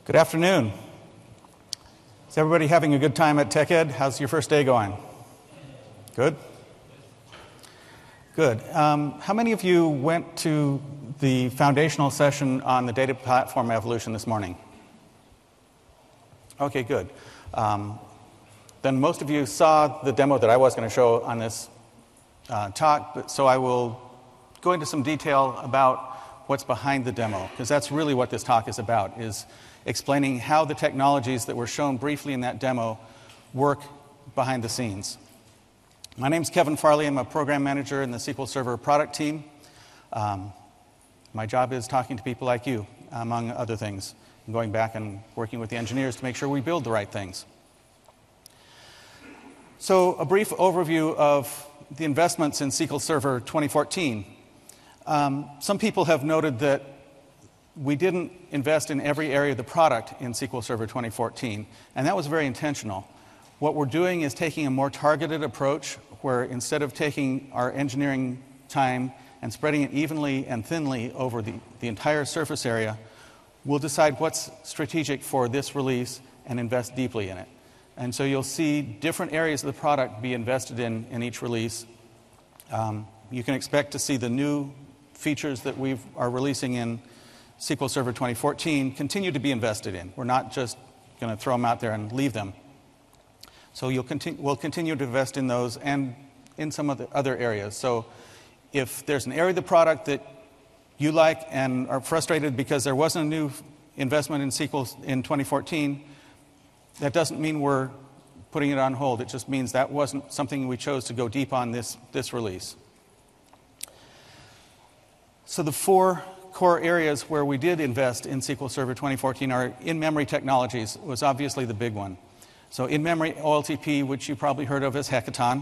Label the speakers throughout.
Speaker 1: Good afternoon. Is everybody having a good time at TechEd? How's your first day going? Good? Good. How many of you went to the foundational session on the data platform evolution this morning? Okay, good. Then most of you saw the demo that I was going to show on this talk, so I will go into some detail about what's behind the demo, because that's really what this talk is about, is explaining how the technologies that were shown briefly in that demo work behind the scenes. My name's Kevin Farley. I'm a program manager in the SQL Server product team. My job is talking to people like you, among other things, and going back and working with the engineers to make sure we build the right things. So a brief overview of the investments in SQL Server 2014. Some people have noted that we didn't invest in every area of the product in SQL Server 2014, and that was very intentional. What we're doing is taking a more targeted approach where instead of taking our engineering time and spreading it evenly and thinly over the entire surface area, we'll decide what's strategic for this release and invest deeply in it. And so you'll see different areas of the product be invested in each release. You can expect to see the new features that we are releasing in SQL Server 2014 continue to be invested in. We're not just going to throw them out there and leave them. So we'll continue to invest in those and in some of the other areas. So if there's an area of the product that you like and are frustrated because there wasn't a new investment in SQL in 2014, that doesn't mean we're putting it on hold. It just means that wasn't something we chose to go deep on this release. So the four core areas where we did invest in SQL Server 2014 are in-memory technologies, was obviously the big one. So in-memory OLTP, which you probably heard of as Hekaton.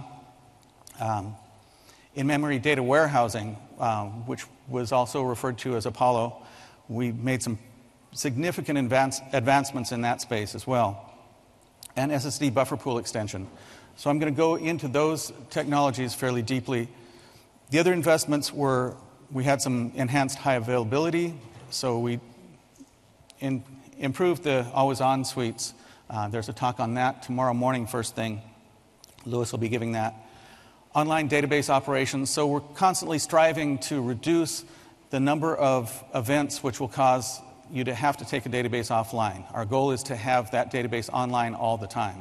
Speaker 1: In-memory data warehousing, which was also referred to as Apollo. We made some significant advancements in that space as well. And SSD buffer pool extension. So I'm going to go into those technologies fairly deeply. The other investments were, we had some enhanced high availability, so we improved the always-on suites. There's a talk on that tomorrow morning, first thing. Lewis will be giving that. Online database operations, so we're constantly striving to reduce the number of events which will cause you to have to take a database offline. Our goal is to have that database online all the time.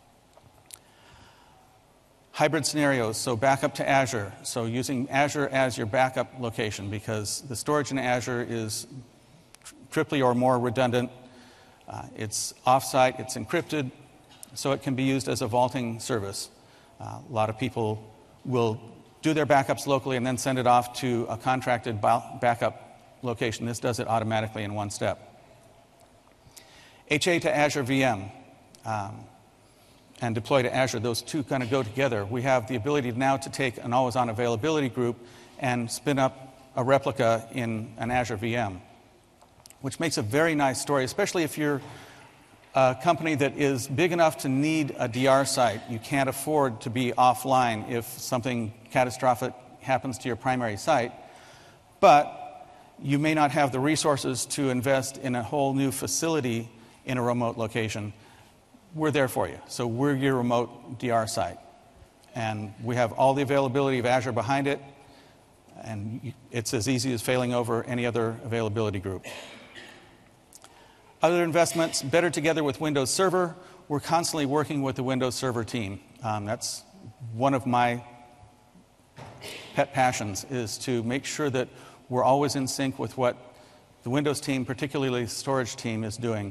Speaker 1: Hybrid scenarios, so backup to Azure. So using Azure as your backup location because the storage in Azure is triply or more redundant. It's offsite, it's encrypted, so it can be used as a vaulting service. A lot of people will do their backups locally and then send it off to a contracted backup location. This does it automatically in one step. HA to Azure VM. And deploy to Azure, those two kind of go together. We have the ability now to take an always-on availability group and spin up a replica in an Azure VM, which makes a very nice story, especially if you're a company that is big enough to need a DR site. You can't afford to be offline if something catastrophic happens to your primary site, but you may not have the resources to invest in a whole new facility in a remote location. We're there for you. So we're your remote DR site. And we have all the availability of Azure behind it, and it's as easy as failing over any other availability group. Other investments, better together with Windows Server. We're constantly working with the Windows Server team. That's one of my pet passions, is to make sure that we're always in sync with what the Windows team, particularly the storage team, is doing.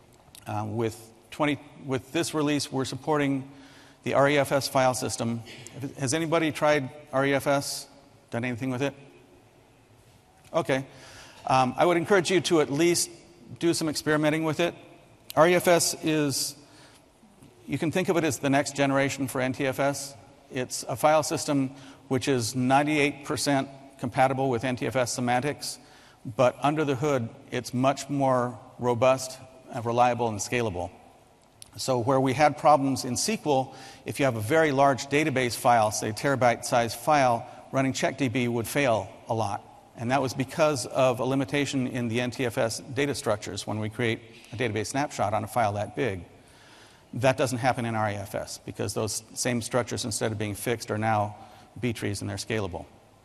Speaker 1: With this release, we're supporting the REFS file system. Has anybody tried REFS? Done anything with it? Okay. I would encourage you to at least do some experimenting with it. REFS is, you can think of it as the next generation for NTFS. It's a file system which is 98% compatible with NTFS semantics, but under the hood, it's much more robust, reliable, and scalable. So where we had problems in SQL, if you have a very large database file, say terabyte-sized file, running CheckDB would fail a lot. And that was because of a limitation in the NTFS data structures when we create a database snapshot on a file that big. That doesn't happen in REFS because those same structures, instead of being fixed, are now B-trees and they're scalable.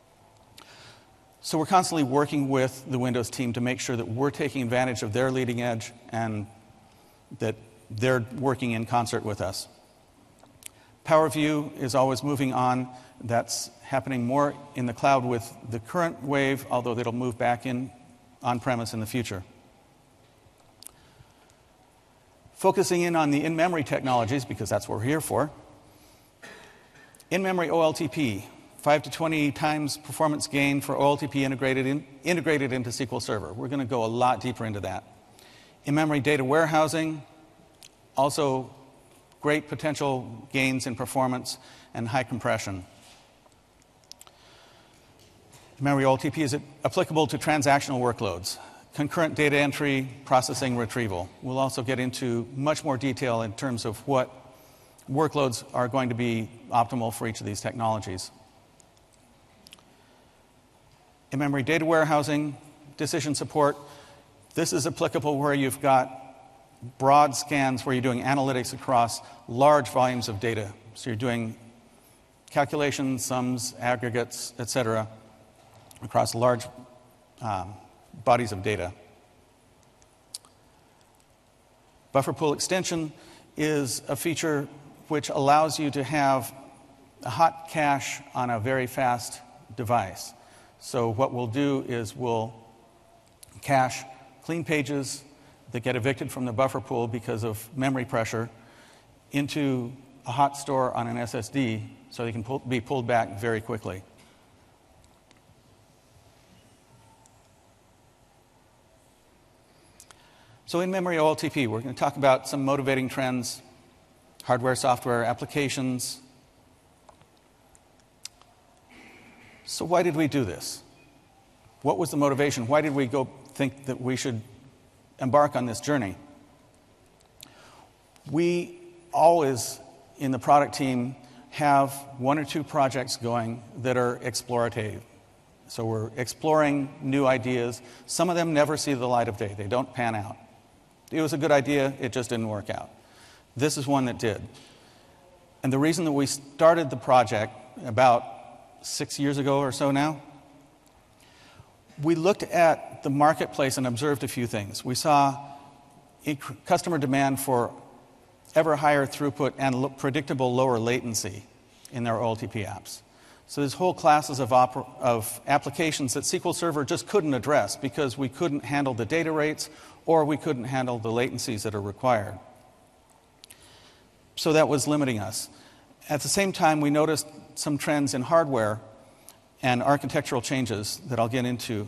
Speaker 1: So we're constantly working with the Windows team to make sure that we're taking advantage of their leading edge and that they're working in concert with us. PowerView is always moving on. That's happening more in the cloud with the current wave, although it'll move back in on-premise in the future. Focusing in on the in-memory technologies, because that's what we're here for. In-memory OLTP, 5 to 20 times performance gain for OLTP integrated into SQL Server. We're going to go a lot deeper into that. In-memory data warehousing, also great potential gains in performance and high compression. In-memory OLTP is applicable to transactional workloads, concurrent data entry, processing, retrieval. We'll also get into much more detail in terms of what workloads are going to be optimal for each of these technologies. In-memory data warehousing, decision support. This is applicable where you've got broad scans where you're doing analytics across large volumes of data. So you're doing calculations, sums, aggregates, etc., across large bodies of data. Buffer pool extension is a feature which allows you to have a hot cache on a very fast device. So what we'll do is we'll cache clean pages that get evicted from the buffer pool because of memory pressure into a hot store on an SSD so they can be pulled back very quickly. So in-memory OLTP, we're going to talk about some motivating trends, hardware, software, applications. So why did we do this? What was the motivation? Why did we go think that we should embark on this journey? We always, in the product team, have one or two projects going that are explorative. So we're exploring new ideas. Some of them never see the light of day. They don't pan out. It was a good idea, it just didn't work out. This is one that did. And the reason that we started the project about 6 years ago or so now, we looked at the marketplace and observed a few things. We saw customer demand for ever higher throughput and predictable lower latency in their OLTP apps. So there's whole classes of applications that SQL Server just couldn't address because we couldn't handle the data rates or we couldn't handle the latencies that are required. So that was limiting us. At the same time, we noticed some trends in hardware and architectural changes that I'll get into.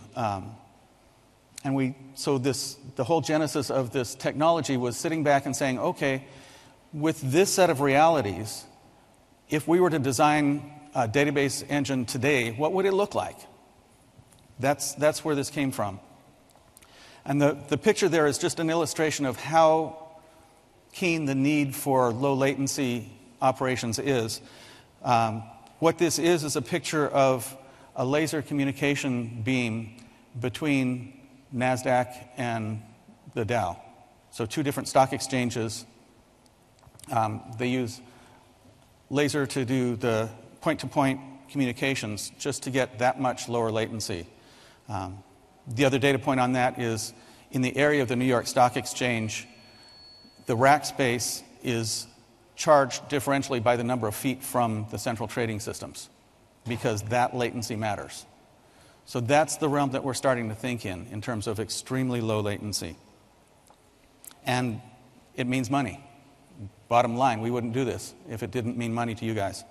Speaker 1: The whole genesis of this technology was sitting back and saying, okay, with this set of realities, if we were to design a database engine today, what would it look like? That's where this came from. And the picture there is just an illustration of how keen the need for low latency operations is. What this is a picture of a laser communication beam between NASDAQ and the Dow. So two different stock exchanges. They use laser to do the point-to-point communications just to get that much lower latency. The other data point on that is in the area of the New York Stock Exchange, the rack space is charged differentially by the number of feet from the central trading systems because that latency matters. So that's the realm that we're starting to think in terms of extremely low latency. And it means money. Bottom line, we wouldn't do this if it didn't mean money to you guys.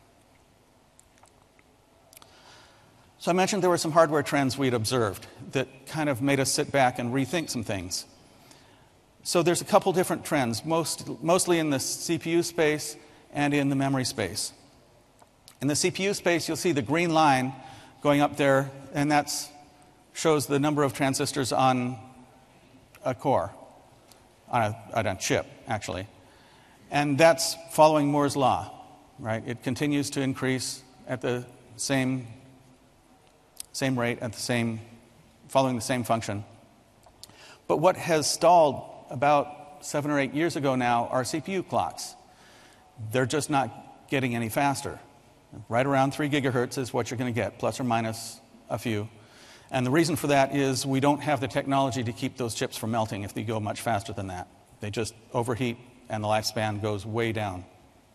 Speaker 1: So I mentioned there were some hardware trends we'd observed that kind of made us sit back and rethink some things. So there's a couple different trends, mostly in the CPU space and in the memory space. In the CPU space, you'll see the green line going up there, and that shows the number of transistors on a core, on a chip, actually. And that's following Moore's law, right? It continues to increase at the same same rate, following the same function. But what has stalled about 7 or 8 years ago now are CPU clocks. They're just not getting any faster. Right around 3 gigahertz is what you're going to get, plus or minus a few. And the reason for that is we don't have the technology to keep those chips from melting if they go much faster than that. They just overheat and the lifespan goes way down.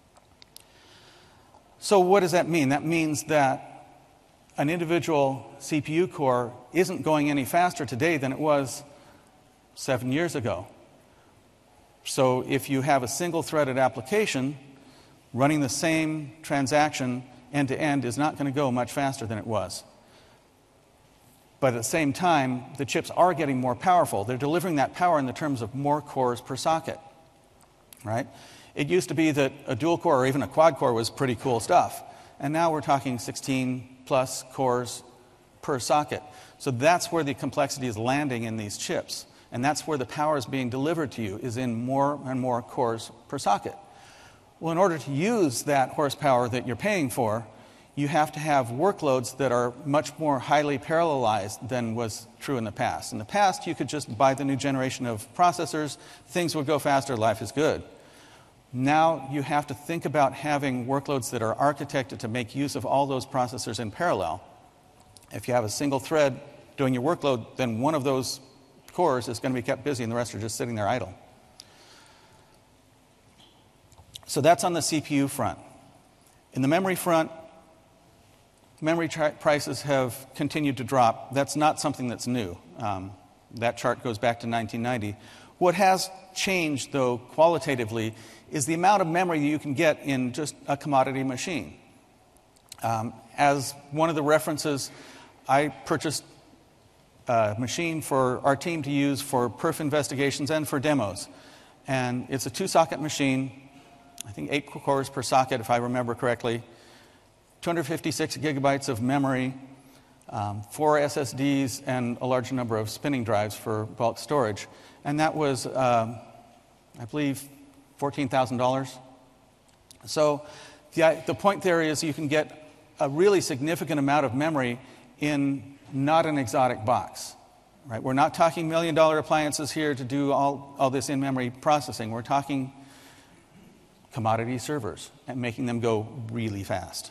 Speaker 1: So what does that mean? That means that an individual CPU core isn't going any faster today than it was 7 years ago. So if you have a single-threaded application, running the same transaction end-to-end is not going to go much faster than it was. But at the same time, the chips are getting more powerful. They're delivering that power in the terms of more cores per socket, right? It used to be that a dual core or even a quad core was pretty cool stuff. And now we're talking 16-plus cores per socket. So that's where the complexity is landing in these chips. And that's where the power is being delivered to you, is in more and more cores per socket. Well, in order to use that horsepower that you're paying for, you have to have workloads that are much more highly parallelized than was true in the past. In the past, you could just buy the new generation of processors, things would go faster, life is good. Now you have to think about having workloads that are architected to make use of all those processors in parallel. If you have a single thread doing your workload, then one of those cores is going to be kept busy and the rest are just sitting there idle. So that's on the CPU front. In the memory front, memory prices have continued to drop. That's not something that's new. That chart goes back to 1990. What has changed, though, qualitatively, is the amount of memory you can get in just a commodity machine. As one of the references, I purchased a machine for our team to use for perf investigations and for demos. And it's a 2-socket machine, I think 8 cores per socket, if I remember correctly, 256 gigabytes of memory, 4 SSDs, and a large number of spinning drives for bulk storage. And that was, I believe, $14,000. So the point there is you can get a really significant amount of memory in not an exotic box. Right? We're not talking million-dollar appliances here to do all this in-memory processing. We're talking commodity servers and making them go really fast.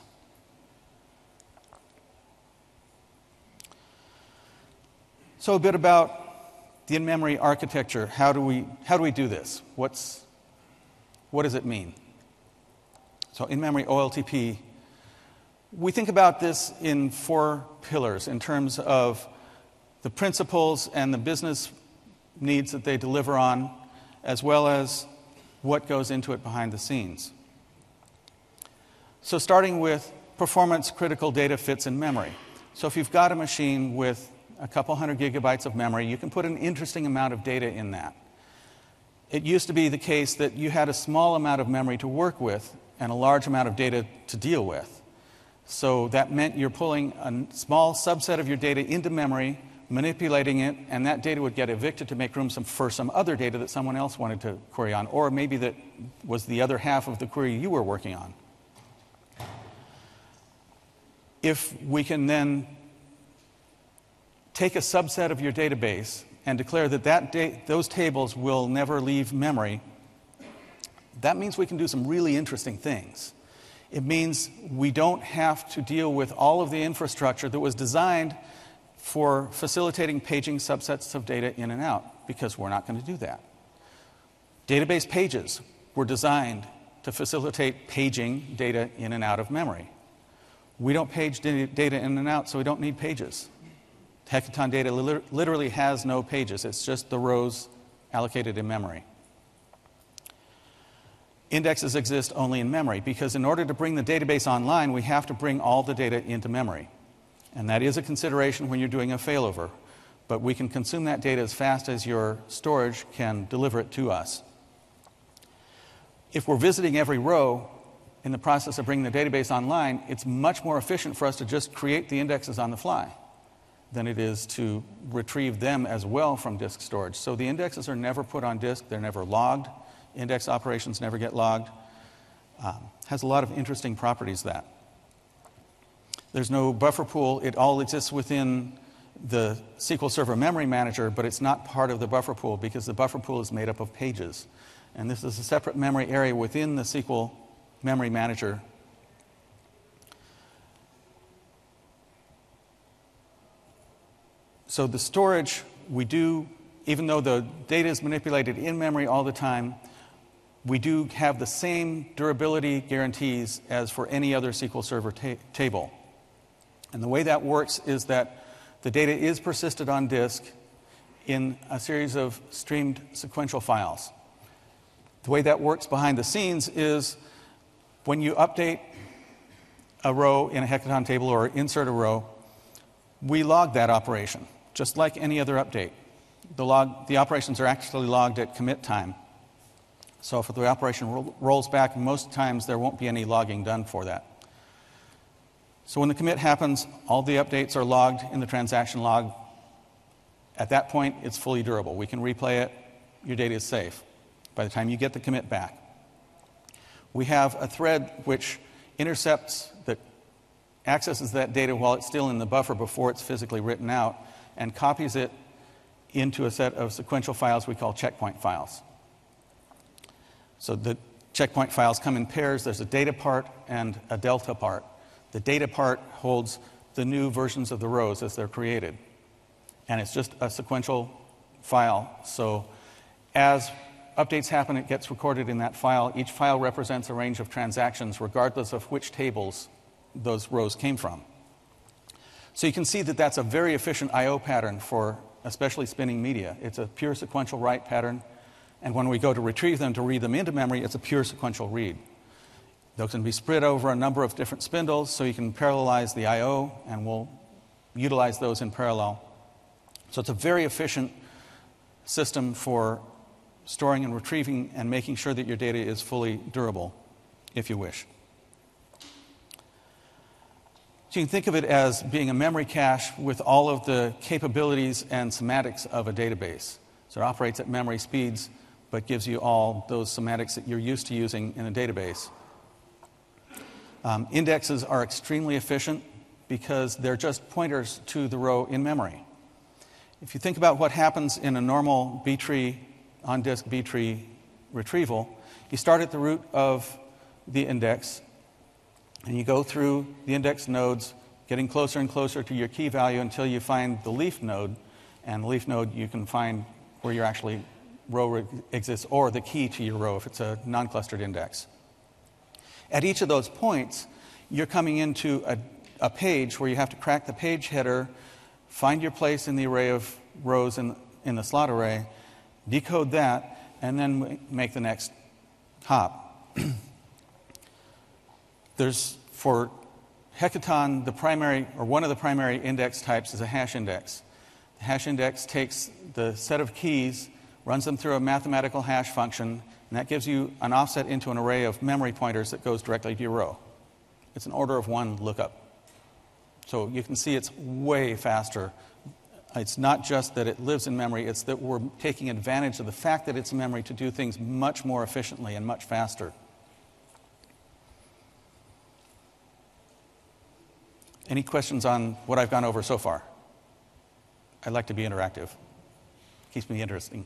Speaker 1: So a bit about the in-memory architecture. How do we do this? What does it mean? So in-memory OLTP, we think about this in 4 pillars in terms of the principles and the business needs that they deliver on, as well as what goes into it behind the scenes. So starting with performance-critical data fits in memory. So if you've got a machine with a couple hundred gigabytes of memory, you can put an interesting amount of data in that. It used to be the case that you had a small amount of memory to work with and a large amount of data to deal with. So that meant you're pulling a small subset of your data into memory, manipulating it, and that data would get evicted to make room for some other data that someone else wanted to query on, or maybe that was the other half of the query you were working on. If we can then take a subset of your database and declare that those tables will never leave memory, that means we can do some really interesting things. It means we don't have to deal with all of the infrastructure that was designed for facilitating paging subsets of data in and out, because we're not going to do that. Database pages were designed to facilitate paging data in and out of memory. We don't page data in and out, so we don't need pages. Hekaton data literally has no pages. It's just the rows allocated in memory. Indexes exist only in memory, because in order to bring the database online, we have to bring all the data into memory. And that is a consideration when you're doing a failover. But we can consume that data as fast as your storage can deliver it to us. If we're visiting every row in the process of bringing the database online, it's much more efficient for us to just create the indexes on the fly than it is to retrieve them as well from disk storage. So the indexes are never put on disk. They're never logged. Index operations never get logged. Has a lot of interesting properties, that. There's no buffer pool. It all exists within the SQL Server Memory Manager, but it's not part of the buffer pool because the buffer pool is made up of pages. And this is a separate memory area within the SQL Memory Manager. So the storage, we do, even though the data is manipulated in memory all the time, we do have the same durability guarantees as for any other SQL Server table. And the way that works is that the data is persisted on disk in a series of streamed sequential files. The way that works behind the scenes is when you update a row in a Hekaton table or insert a row, we log that operation, just like any other update. The operations are actually logged at commit time. So if the operation rolls back, most times there won't be any logging done for that. So when the commit happens, all the updates are logged in the transaction log. At that point, it's fully durable. We can replay it. Your data is safe by the time you get the commit back. We have a thread which intercepts, that accesses that data while it's still in the buffer before it's physically written out, and copies it into a set of sequential files we call checkpoint files. So the checkpoint files come in pairs. There's a data part and a delta part. The data part holds the new versions of the rows as they're created. And it's just a sequential file. So as updates happen, it gets recorded in that file. Each file represents a range of transactions regardless of which tables those rows came from. So you can see that that's a very efficient I/O pattern for especially spinning media. It's a pure sequential write pattern. And when we go to retrieve them to read them into memory, it's a pure sequential read. Those can be spread over a number of different spindles, so you can parallelize the I/O, and we'll utilize those in parallel. So it's a very efficient system for storing and retrieving and making sure that your data is fully durable, if you wish. So you can think of it as being a memory cache with all of the capabilities and semantics of a database. So it operates at memory speeds, but gives you all those semantics that you're used to using in a database. Indexes are extremely efficient because they're just pointers to the row in memory. If you think about what happens in a normal B-tree, on-disk B-tree retrieval, you start at the root of the index, and you go through the index nodes, getting closer and closer to your key value until you find the leaf node. And the leaf node, you can find where your actually row exists, or the key to your row if it's a non-clustered index. At each of those points, you're coming into a page where you have to crack the page header, find your place in the array of rows in the slot array, decode that, and then make the next hop. There's, for Hekaton, the primary, or one of the primary index types is a hash index. The hash index takes the set of keys, runs them through a mathematical hash function, and that gives you an offset into an array of memory pointers that goes directly to your row. It's an order of one lookup. So you can see it's way faster. It's not just that it lives in memory, it's that we're taking advantage of the fact that it's in memory to do things much more efficiently and much faster. Any questions on what I've gone over so far? I'd like to be interactive. Keeps me interesting.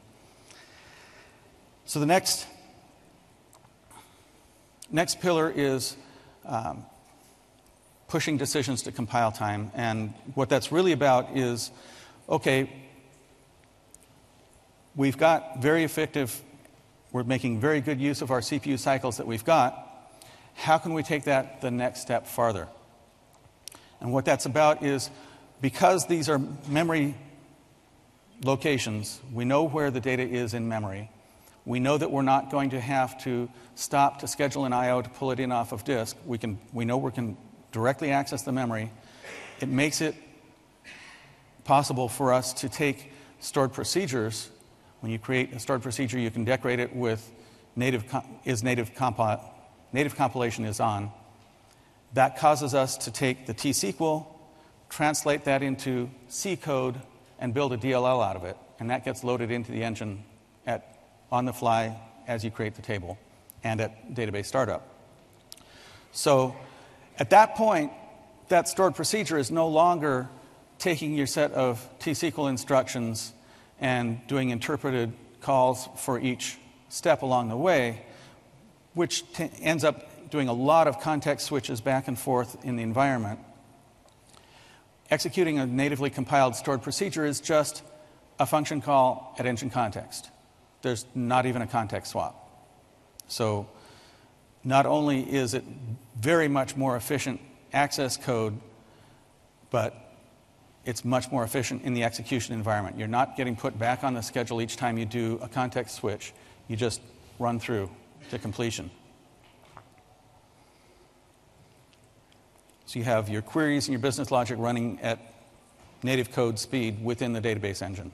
Speaker 1: So the next pillar is pushing decisions to compile time. And what that's really about is, okay, we've got very effective, we're making very good use of our CPU cycles that we've got. How can we take that the next step farther? And what that's about is, because these are memory locations, we know where the data is in memory. We know that we're not going to have to stop to schedule an I/O to pull it in off of disk. We know we can directly access the memory. It makes it possible for us to take stored procedures. When you create a stored procedure, you can decorate it with native compilation is on. That causes us to take the T-SQL, translate that into C code, and build a DLL out of it. And that gets loaded into the engine on the fly as you create the table and at database startup. So at that point, that stored procedure is no longer taking your set of T-SQL instructions and doing interpreted calls for each step along the way, which ends up doing a lot of context switches back and forth in the environment. Executing a natively compiled stored procedure is just a function call at engine context. There's not even a context swap. So not only is it very much more efficient access code, but it's much more efficient in the execution environment. You're not getting put back on the schedule each time you do a context switch. You just run through to completion. So you have your queries and your business logic running at native code speed within the database engine.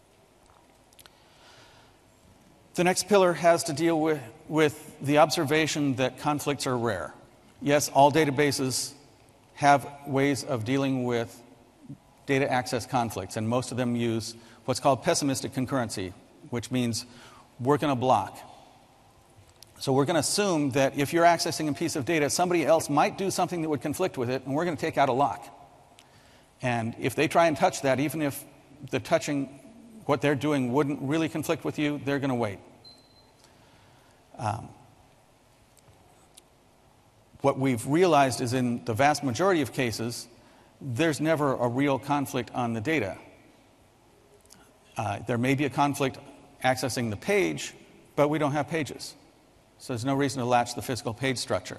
Speaker 1: The next pillar has to deal with the observation that conflicts are rare. Yes, all databases have ways of dealing with data access conflicts, and most of them use what's called pessimistic concurrency, which means we're going to block. So we're going to assume that if you're accessing a piece of data, somebody else might do something that would conflict with it, and we're going to take out a lock. And if they try and touch that, even if the touching, what they're doing wouldn't really conflict with you, they're going to wait. What we've realized is in the vast majority of cases, there's never a real conflict on the data. There may be a conflict accessing the page, but we don't have pages. So there's no reason to latch the physical page structure.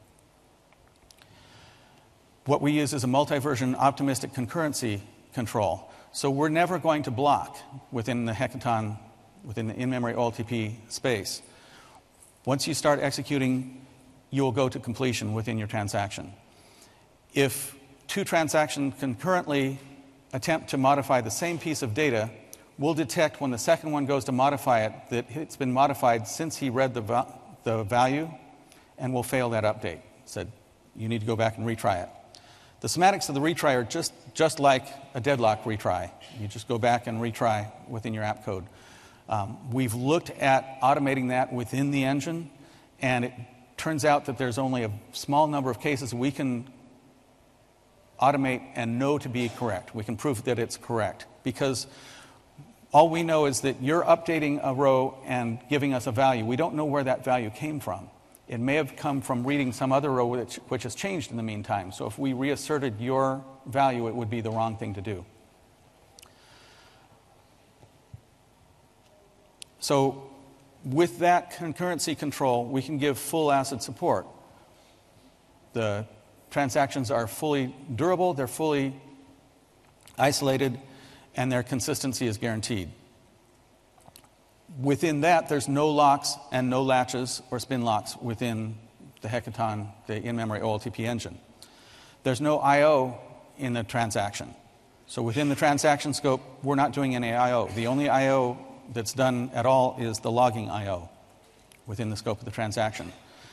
Speaker 1: What we use is a multi-version optimistic concurrency control. So we're never going to block within the Hekaton, within the in-memory OLTP space. Once you start executing, you will go to completion within your transaction. If two transactions concurrently attempt to modify the same piece of data, we'll detect when the second one goes to modify it that it's been modified since he read the value, and we'll fail that update. Said, you need to go back and retry it. The semantics of the retry are just like a deadlock retry. You just go back and retry within your app code. We've looked at automating that within the engine, and it turns out that there's only a small number of cases we can automate and know to be correct. We can prove that it's correct, because all we know is that you're updating a row and giving us a value. We don't know where that value came from. It may have come from reading some other row which has changed in the meantime. So if we reasserted your value, it would be the wrong thing to do. So with that concurrency control, we can give full ACID support. The transactions are fully durable, they're fully isolated, and their consistency is guaranteed. Within that, there's no locks and no latches or spin locks within the Hekaton, the in-memory OLTP engine. There's no I/O in the transaction. So within the transaction scope, we're not doing any I/O. The only I/O that's done at all is the logging I/O within the scope of the transaction.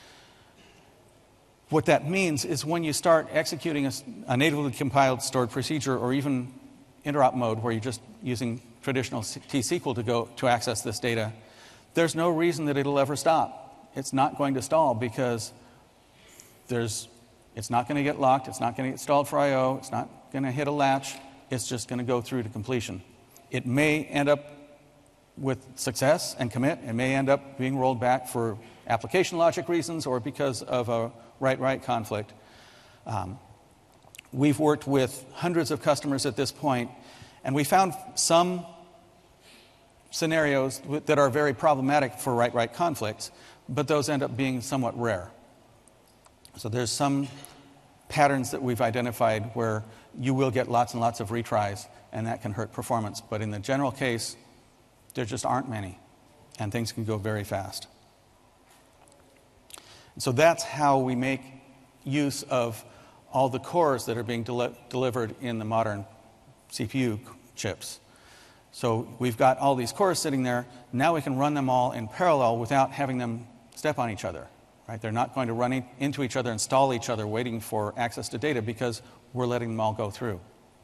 Speaker 1: What that means is when you start executing a natively compiled stored procedure, or even interop mode where you're just using traditional T-SQL to access this data, there's no reason that it'll ever stop. It's not going to stall because it's not going to get locked, it's not going to get stalled for I/O, it's not going to hit a latch, it's just going to go through to completion. It may end up with success and commit, it may end up being rolled back for application logic reasons or because of a write-write conflict. We've worked with hundreds of customers at this point, and we found some scenarios that are very problematic for write-write conflicts, but those end up being somewhat rare. So there's some patterns that we've identified where you will get lots and lots of retries, and that can hurt performance. But in the general case, there just aren't many, and things can go very fast. So that's how we make use of all the cores that are being delivered in the modern CPU chips. So we've got all these cores sitting there. Now we can run them all in parallel without having them step on each other. Right? They're not going to run into each other and stall each other waiting for access to data because we're letting them all go through.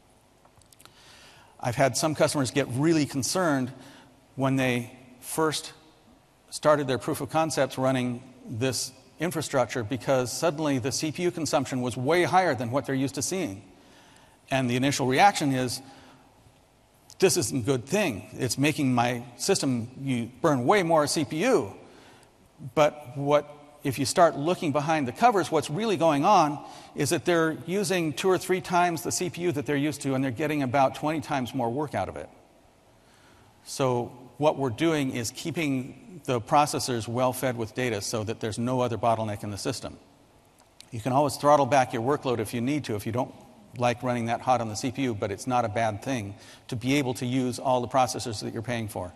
Speaker 1: I've had some customers get really concerned when they first started their proof of concepts running this infrastructure because suddenly the CPU consumption was way higher than what they're used to seeing. And the initial reaction is, this isn't a good thing. It's making my system burn way more CPU. But if you start looking behind the covers, what's really going on is that they're using 2 or 3 times the CPU that they're used to, and they're getting about 20 times more work out of it. So what we're doing is keeping the processors well fed with data so that there's no other bottleneck in the system. You can always throttle back your workload if you need to, if you don't like running that hot on the CPU, but it's not a bad thing to be able to use all the processors that you're paying for.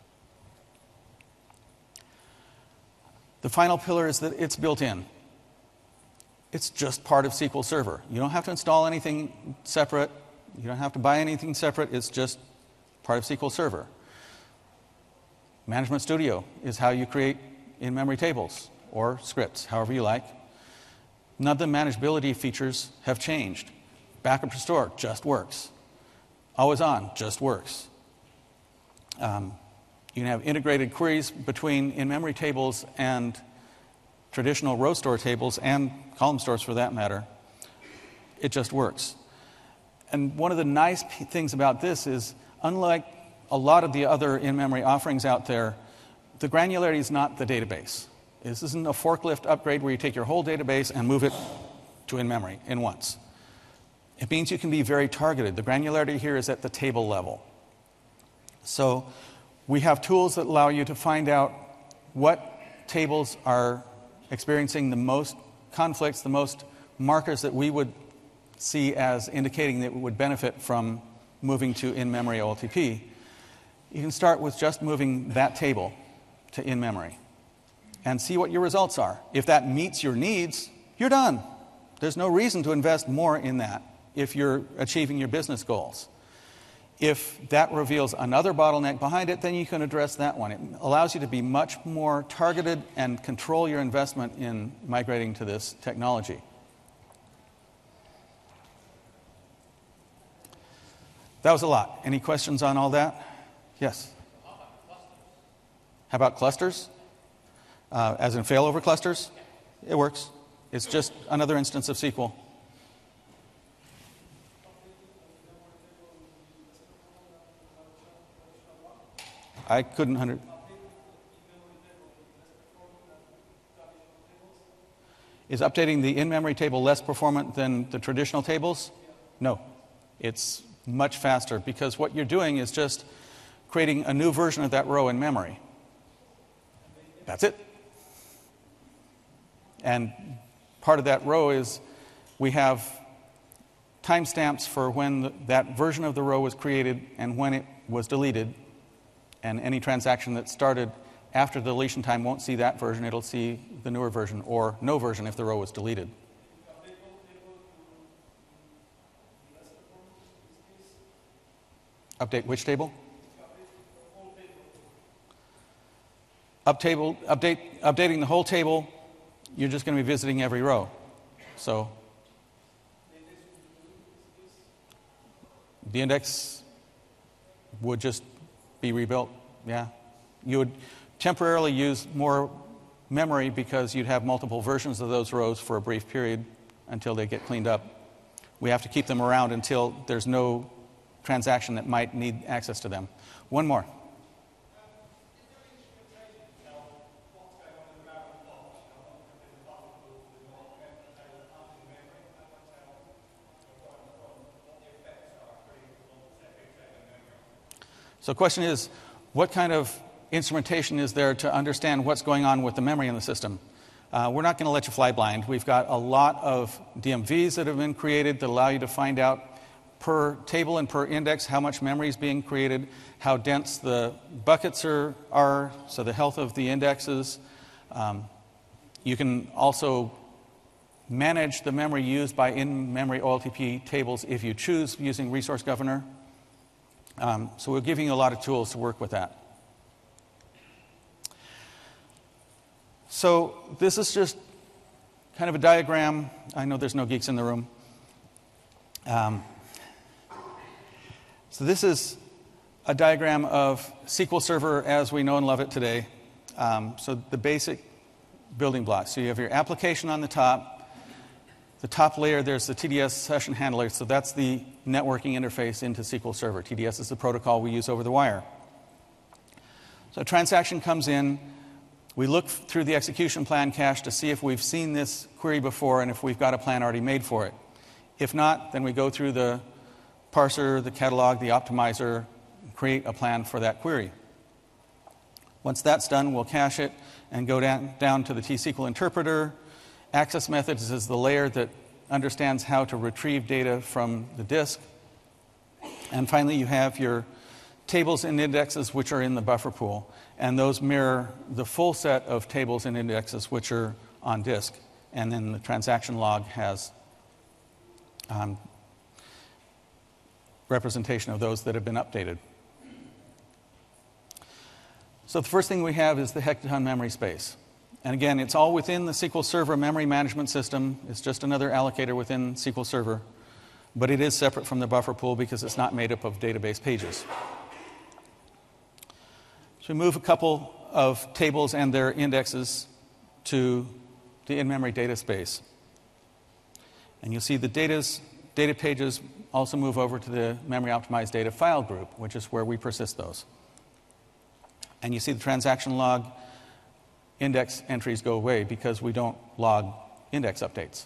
Speaker 1: The final pillar is that it's built in. It's just part of SQL Server. You don't have to install anything separate. You don't have to buy anything separate. It's just part of SQL Server. Management Studio is how you create in-memory tables or scripts, however you like. None of the manageability features have changed. Backup restore just works. Always on just works. You can have integrated queries between in-memory tables and traditional row store tables and column stores for that matter. It just works. And one of the nice things about this is, unlike a lot of the other in-memory offerings out there, the granularity is not the database. This isn't a forklift upgrade where you take your whole database and move it to in-memory in once. It means you can be very targeted. The granularity here is at the table level. So we have tools that allow you to find out what tables are experiencing the most conflicts, the most markers that we would see as indicating that we would benefit from moving to in-memory OLTP. You can start with just moving that table to in-memory and see what your results are. If that meets your needs, you're done. There's no reason to invest more in that if you're achieving your business goals. If that reveals another bottleneck behind it, then you can address that one. It allows you to be much more targeted and control your investment in migrating to this technology. That was a lot. Any questions on all that? Yes? How about clusters? As in failover clusters? It works. It's just another instance of SQL. I couldn't Is updating the in-memory table less performant than the traditional tables? No. It's much faster because what you're doing is just creating a new version of that row in memory. That's it. And part of that row is we have timestamps for when that version of the row was created and when it was deleted. And any transaction that started after the deletion time won't see that version. It'll see the newer version or no version if the row was deleted. Update which table? Updating the whole table, you're just going to be visiting every row. So the index would just be rebuilt, yeah. You would temporarily use more memory because you'd have multiple versions of those rows for a brief period until they get cleaned up. We have to keep them around until there's no transaction that might need access to them. One more. So the question is, what kind of instrumentation is there to understand what's going on with the memory in the system? We're not going to let you fly blind. We've got a lot of DMVs that have been created that allow you to find out per table and per index how much memory is being created, how dense the buckets are, so the health of the indexes. You can also manage the memory used by in-memory OLTP tables if you choose using Resource Governor. So we're giving you a lot of tools to work with that. So this is just kind of a diagram. I know there's no geeks in the room. So this is a diagram of SQL Server as we know and love it today. So the basic building blocks. So you have your application on the top. The top layer, there's the TDS session handler, so that's the networking interface into SQL Server. TDS is the protocol we use over the wire. So a transaction comes in. We look through the execution plan cache to see if we've seen this query before and if we've got a plan already made for it. If not, then we go through the parser, the catalog, the optimizer, create a plan for that query. Once that's done, we'll cache it and go down to the T-SQL interpreter. Access methods is the layer that understands how to retrieve data from the disk. And finally, you have your tables and indexes, which are in the buffer pool. And those mirror the full set of tables and indexes, which are on disk. And then the transaction log has representation of those that have been updated. So the first thing we have is the Hekaton memory space. And again, it's all within the SQL Server memory management system. It's just another allocator within SQL Server. But it is separate from the buffer pool because it's not made up of database pages. So we move a couple of tables and their indexes to the in-memory data space. And you'll see the data pages also move over to the memory optimized data file group, which is where we persist those. And you see the transaction log index entries go away because we don't log index updates.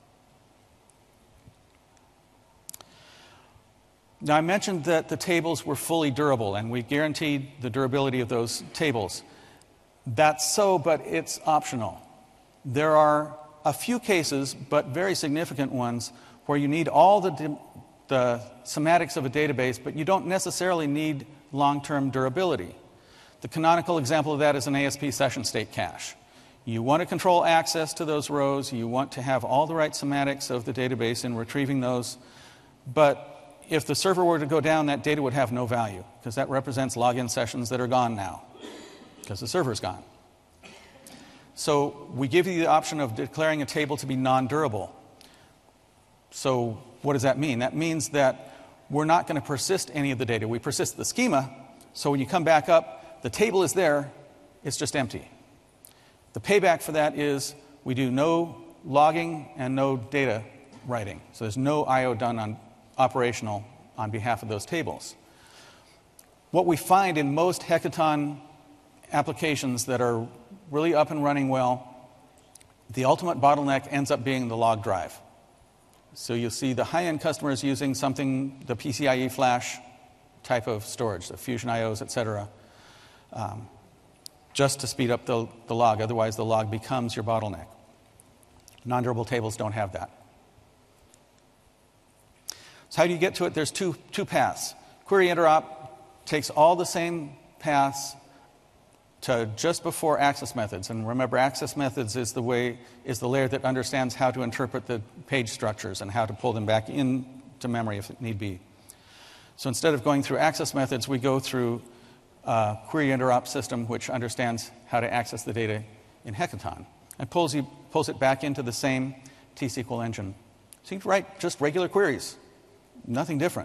Speaker 1: Now, I mentioned that the tables were fully durable, and we guaranteed the durability of those tables. That's so, but it's optional. There are a few cases, but very significant ones, where you need all the semantics of a database, but you don't necessarily need long-term durability. The canonical example of that is an ASP session state cache. You want to control access to those rows. You want to have all the right semantics of the database in retrieving those. But if the server were to go down, that data would have no value because that represents login sessions that are gone now because the server's gone. So we give you the option of declaring a table to be non-durable. So what does that mean? That means that we're not going to persist any of the data. We persist the schema, so when you come back up, the table is there, it's just empty. The payback for that is we do no logging and no data writing. So there's no I/O done on operational on behalf of those tables. What we find in most Hekaton applications that are really up and running well, the ultimate bottleneck ends up being the log drive. So you'll see the high-end customers using something, the PCIe flash type of storage, the Fusion IOs, et cetera, just to speed up the log. Otherwise, the log becomes your bottleneck. Non-durable tables don't have that. So how do you get to it? There's two paths. Query interop takes all the same paths to just before access methods. And remember, access methods is the layer that understands how to interpret the page structures and how to pull them back into memory if it need be. So instead of going through access methods, we go through query interop system, which understands how to access the data in Hekaton and pulls it back into the same T-SQL engine. So you can write just regular queries, nothing different.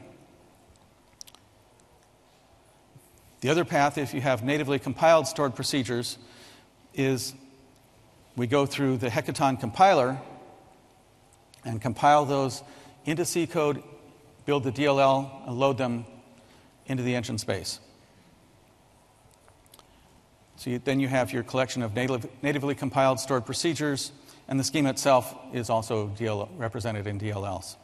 Speaker 1: The other path, if you have natively compiled stored procedures, is we go through the Hekaton compiler and compile those into C code, build the DLL, and load them into the engine space. So then you have your collection of natively compiled stored procedures, and the schema itself is also represented in DLLs.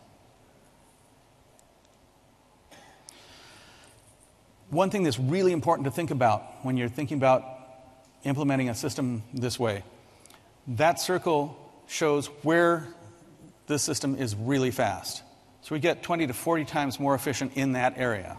Speaker 1: One thing that's really important to think about when you're thinking about implementing a system this way, that circle shows where the system is really fast. So we get 20 to 40 times more efficient in that area.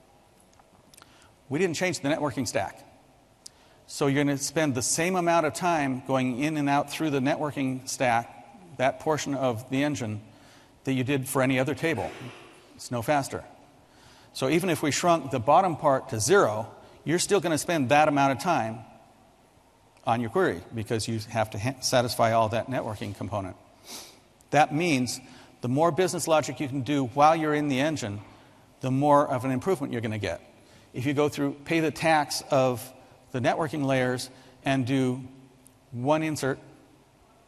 Speaker 1: We didn't change the networking stack. So you're going to spend the same amount of time going in and out through the networking stack, that portion of the engine, that you did for any other table. It's no faster. So even if we shrunk the bottom part to 0, you're still going to spend that amount of time on your query because you have to satisfy all that networking component. That means the more business logic you can do while you're in the engine, the more of an improvement you're going to get. If you go through, pay the tax of the networking layers and do one insert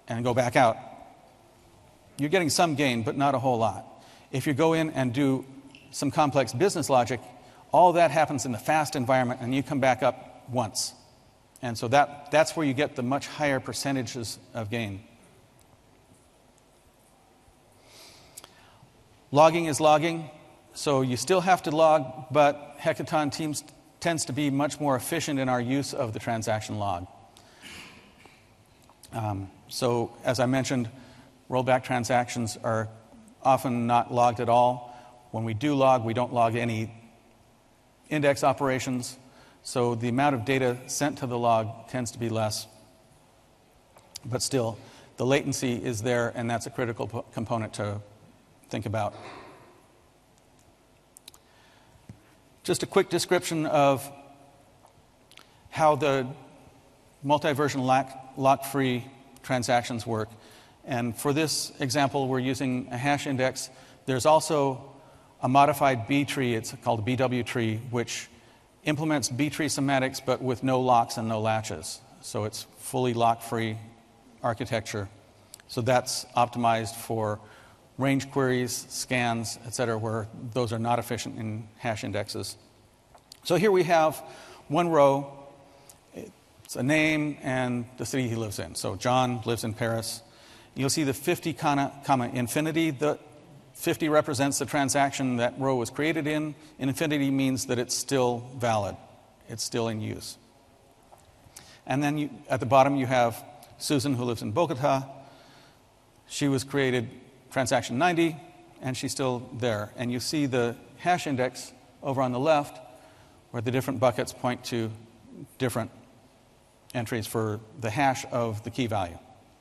Speaker 1: and go back out, you're getting some gain, but not a whole lot. If you go in and do some complex business logic, all that happens in the fast environment, and you come back up once. And so that's where you get the much higher percentages of gain. Logging is logging, so you still have to log, but Hekaton tends to be much more efficient in our use of the transaction log. So as I mentioned, rollback transactions are often not logged at all. When we do log, we don't log any index operations, so the amount of data sent to the log tends to be less. But still, the latency is there, and that's a critical component to think about. Just a quick description of how the multi-version lock-free transactions work. And for this example, we're using a hash index. There's also a modified B tree, it's called a BW tree, which implements B tree semantics but with no locks and no latches. So it's fully lock-free architecture. So that's optimized for range queries, scans, etc., where those are not efficient in hash indexes. So here we have one row. It's a name and the city he lives in. So John lives in Paris. You'll see the 50 comma infinity. The 50 represents the transaction that row was created in. Infinity means that it's still valid. It's still in use. And then at the bottom you have Susan, who lives in Bogota. She was created transaction 90, and she's still there. And you see the hash index over on the left, where the different buckets point to different entries for the hash of the key value.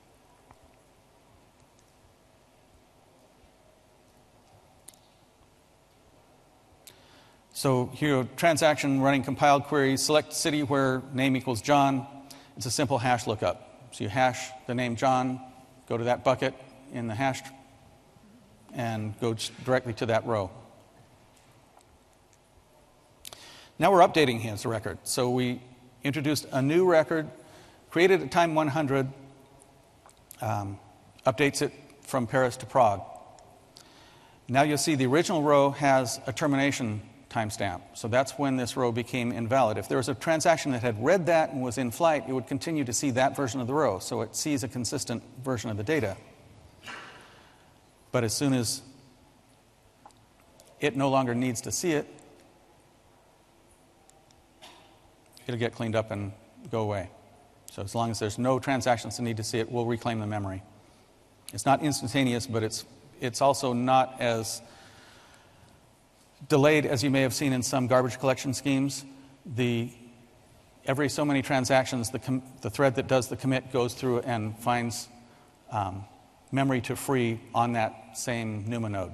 Speaker 1: So here, transaction running compiled query, select city where name equals John. It's a simple hash lookup. So you hash the name John, go to that bucket in the hash, and go directly to that row. Now we're updating his record. So we introduced a new record, created at time 100, updates it from Paris to Prague. Now you'll see the original row has a termination timestamp. So that's when this row became invalid. If there was a transaction that had read that and was in flight, it would continue to see that version of the row. So it sees a consistent version of the data. But as soon as it no longer needs to see it, it'll get cleaned up and go away. So as long as there's no transactions that need to see it, we'll reclaim the memory. It's not instantaneous, but it's also not as delayed as you may have seen in some garbage collection schemes. Every so many transactions, the thread that does the commit goes through and finds memory to free on that same NUMA node.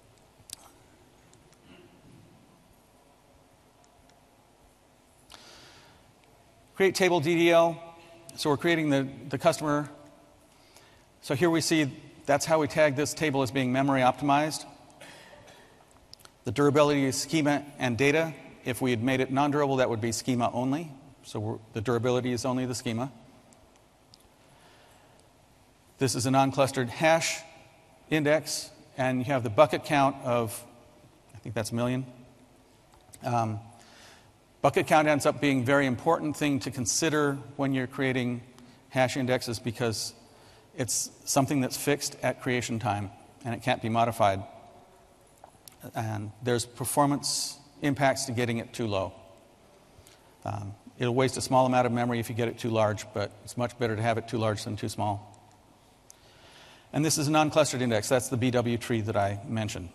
Speaker 1: Create table DDL. So we're creating the customer. So here we see that's how we tag this table as being memory optimized. The durability is schema and data. If we had made it non-durable, that would be schema only. So the durability is only the schema. This is a non-clustered hash index, and you have the bucket count of, I think that's 1 million. Bucket count ends up being a very important thing to consider when you're creating hash indexes because it's something that's fixed at creation time, and it can't be modified. And there's performance impacts to getting it too low. It'll waste a small amount of memory if you get it too large, but it's much better to have it too large than too small. And this is a non-clustered index. That's the BW tree that I mentioned.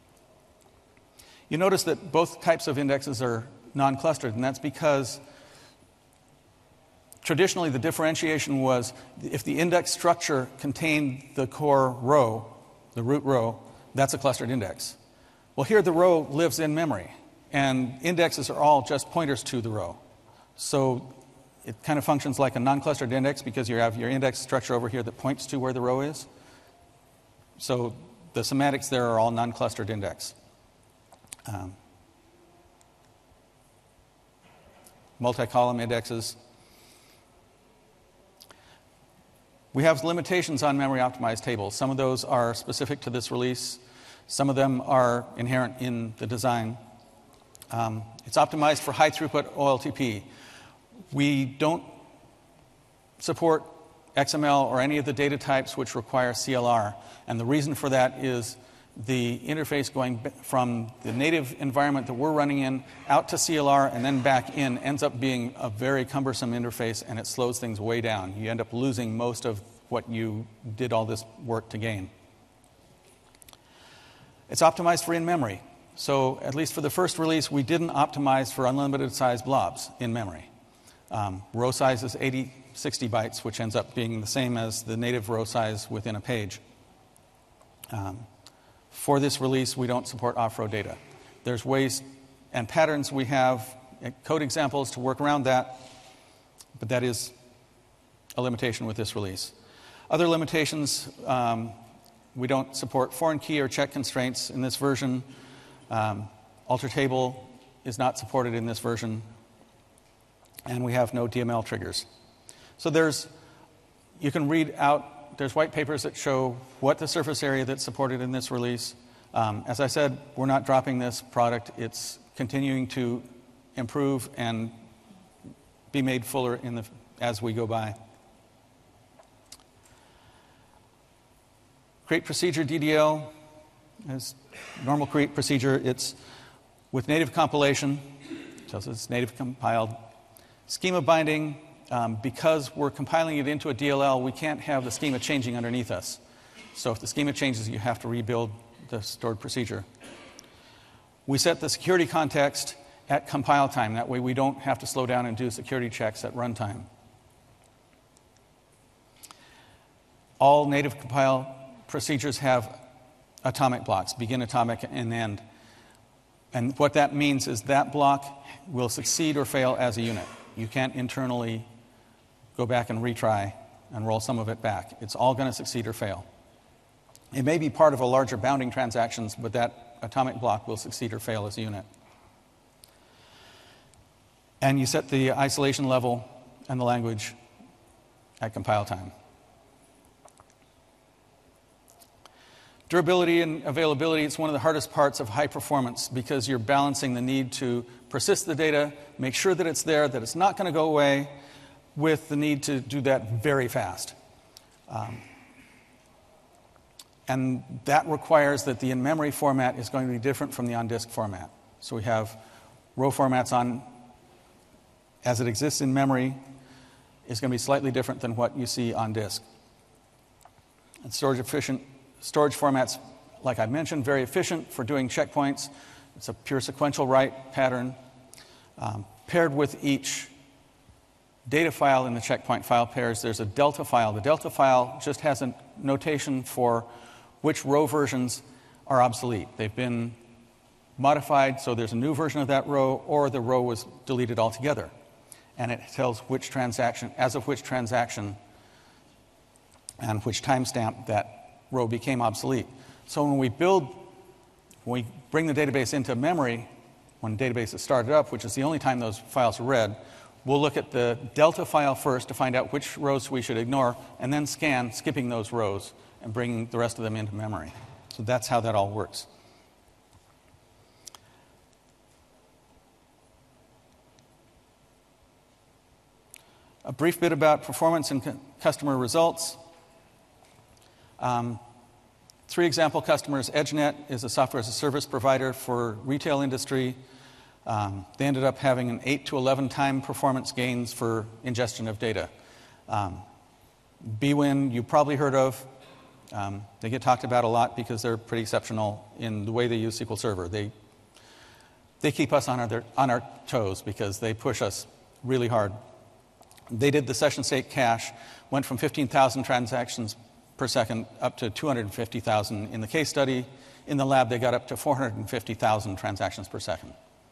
Speaker 1: You notice that both types of indexes are non-clustered, and that's because traditionally the differentiation was if the index structure contained the core row, the root row, that's a clustered index. Well, here the row lives in memory, and indexes are all just pointers to the row. So it kind of functions like a non-clustered index because you have your index structure over here that points to where the row is. So the semantics there are all non-clustered index. Multi-column indexes. We have limitations on memory-optimized tables. Some of those are specific to this release. Some of them are inherent in the design. It's optimized for high-throughput OLTP. We don't support XML or any of the data types which require CLR. And the reason for that is the interface going from the native environment that we're running in out to CLR and then back in ends up being a very cumbersome interface, and it slows things way down. You end up losing most of what you did all this work to gain. It's optimized for in-memory. So at least for the first release, we didn't optimize for unlimited size blobs in memory. Row size is 60 bytes, which ends up being the same as the native row size within a page. For this release, we don't support off-row data. There's ways and patterns we have, code examples to work around that, but that is a limitation with this release. Other limitations, we don't support foreign key or check constraints in this version. Alter table is not supported in this version, and we have no DML triggers. So you can read out, there's white papers that show what the surface area that's supported in this release. As I said, we're not dropping this product. It's continuing to improve and be made fuller as we go by. Create procedure DDL is normal create procedure. It's with native compilation, so it's native compiled. Schema binding, because we're compiling it into a DLL, we can't have the schema changing underneath us. So if the schema changes, you have to rebuild the stored procedure. We set the security context at compile time. That way we don't have to slow down and do security checks at runtime. All native compile procedures have atomic blocks, begin atomic and end. And what that means is that block will succeed or fail as a unit. You can't internally go back and retry and roll some of it back. It's all going to succeed or fail. It may be part of a larger bounding transactions, but that atomic block will succeed or fail as a unit. And you set the isolation level and the language at compile time. Durability and availability, it's one of the hardest parts of high performance because you're balancing the need to persist the data, make sure that it's there, that it's not going to go away, with the need to do that very fast. And that requires that the in-memory format is going to be different from the on-disk format. So we have row formats on, as it exists in memory, is going to be slightly different than what you see on disk. And storage formats, like I mentioned, very efficient for doing checkpoints. It's a pure sequential write pattern. Paired with each data file in the checkpoint file pairs, there's a delta file. The delta file just has a notation for which row versions are obsolete. They've been modified, so there's a new version of that row, or the row was deleted altogether. And it tells which transaction, as of which transaction, and which timestamp that row became obsolete. So when we bring the database into memory, when the database is started up, which is the only time those files are read, we'll look at the delta file first to find out which rows we should ignore, and then scan, skipping those rows, and bringing the rest of them into memory. So that's how that all works. A brief bit about performance and customer results. 3 example customers. EdgeNet is a software as a service provider for retail industry. They ended up having an 8 to 11 time performance gains for ingestion of data. bwin, you probably heard of. They get talked about a lot because they're pretty exceptional in the way they use SQL Server. They keep us on our toes because they push us really hard. They did the session state cache, went from 15,000 transactions per second up to 250,000 in the case study. In the lab, they got up to 450,000 transactions per second.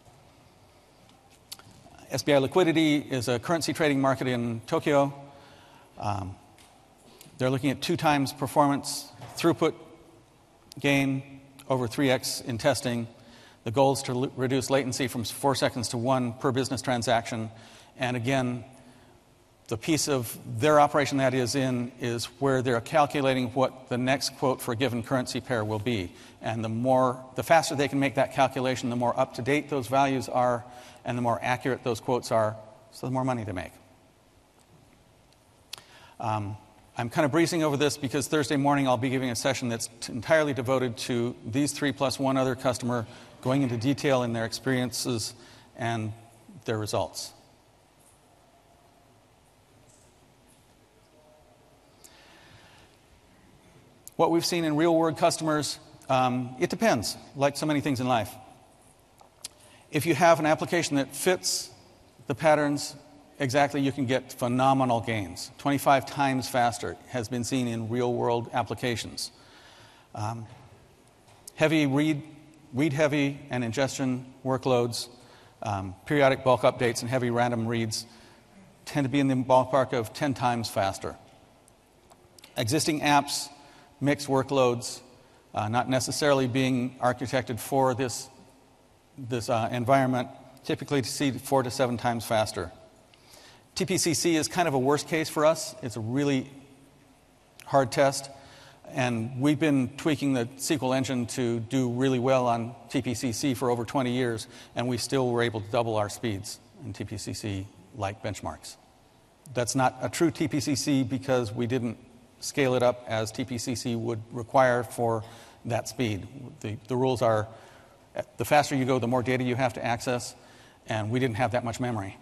Speaker 1: SBI Liquidity is a currency trading market in Tokyo. They're looking at 2 times performance throughput gain over 3x in testing. The goal is to reduce latency from 4 seconds to 1 per business transaction. And again, The piece of their operation that is in is where they're calculating what the next quote for a given currency pair will be. And the faster they can make that calculation, the more up-to-date those values are, and the more accurate those quotes are, so the more money they make. I'm kind of breezing over this because Thursday morning I'll be giving a session that's entirely devoted to these 3 plus one other customer, going into detail in their experiences and their results. What we've seen in real-world customers, it depends, like so many things in life. If you have an application that fits the patterns exactly, you can get phenomenal gains. 25 times faster has been seen in real-world applications. Heavy read-heavy and ingestion workloads, periodic bulk updates, and heavy random reads tend to be in the ballpark of 10 times faster. Existing apps, mixed workloads, not necessarily being architected for this environment, typically see 4 to 7 times faster. TPCC is kind of a worst case for us. It's a really hard test, and we've been tweaking the SQL engine to do really well on TPCC for over 20 years, and we still were able to double our speeds in TPCC-like benchmarks. That's not a true TPCC because we didn't scale it up as TPCC would require for that speed. The rules are, the faster you go, the more data you have to access, and we didn't have that much memory.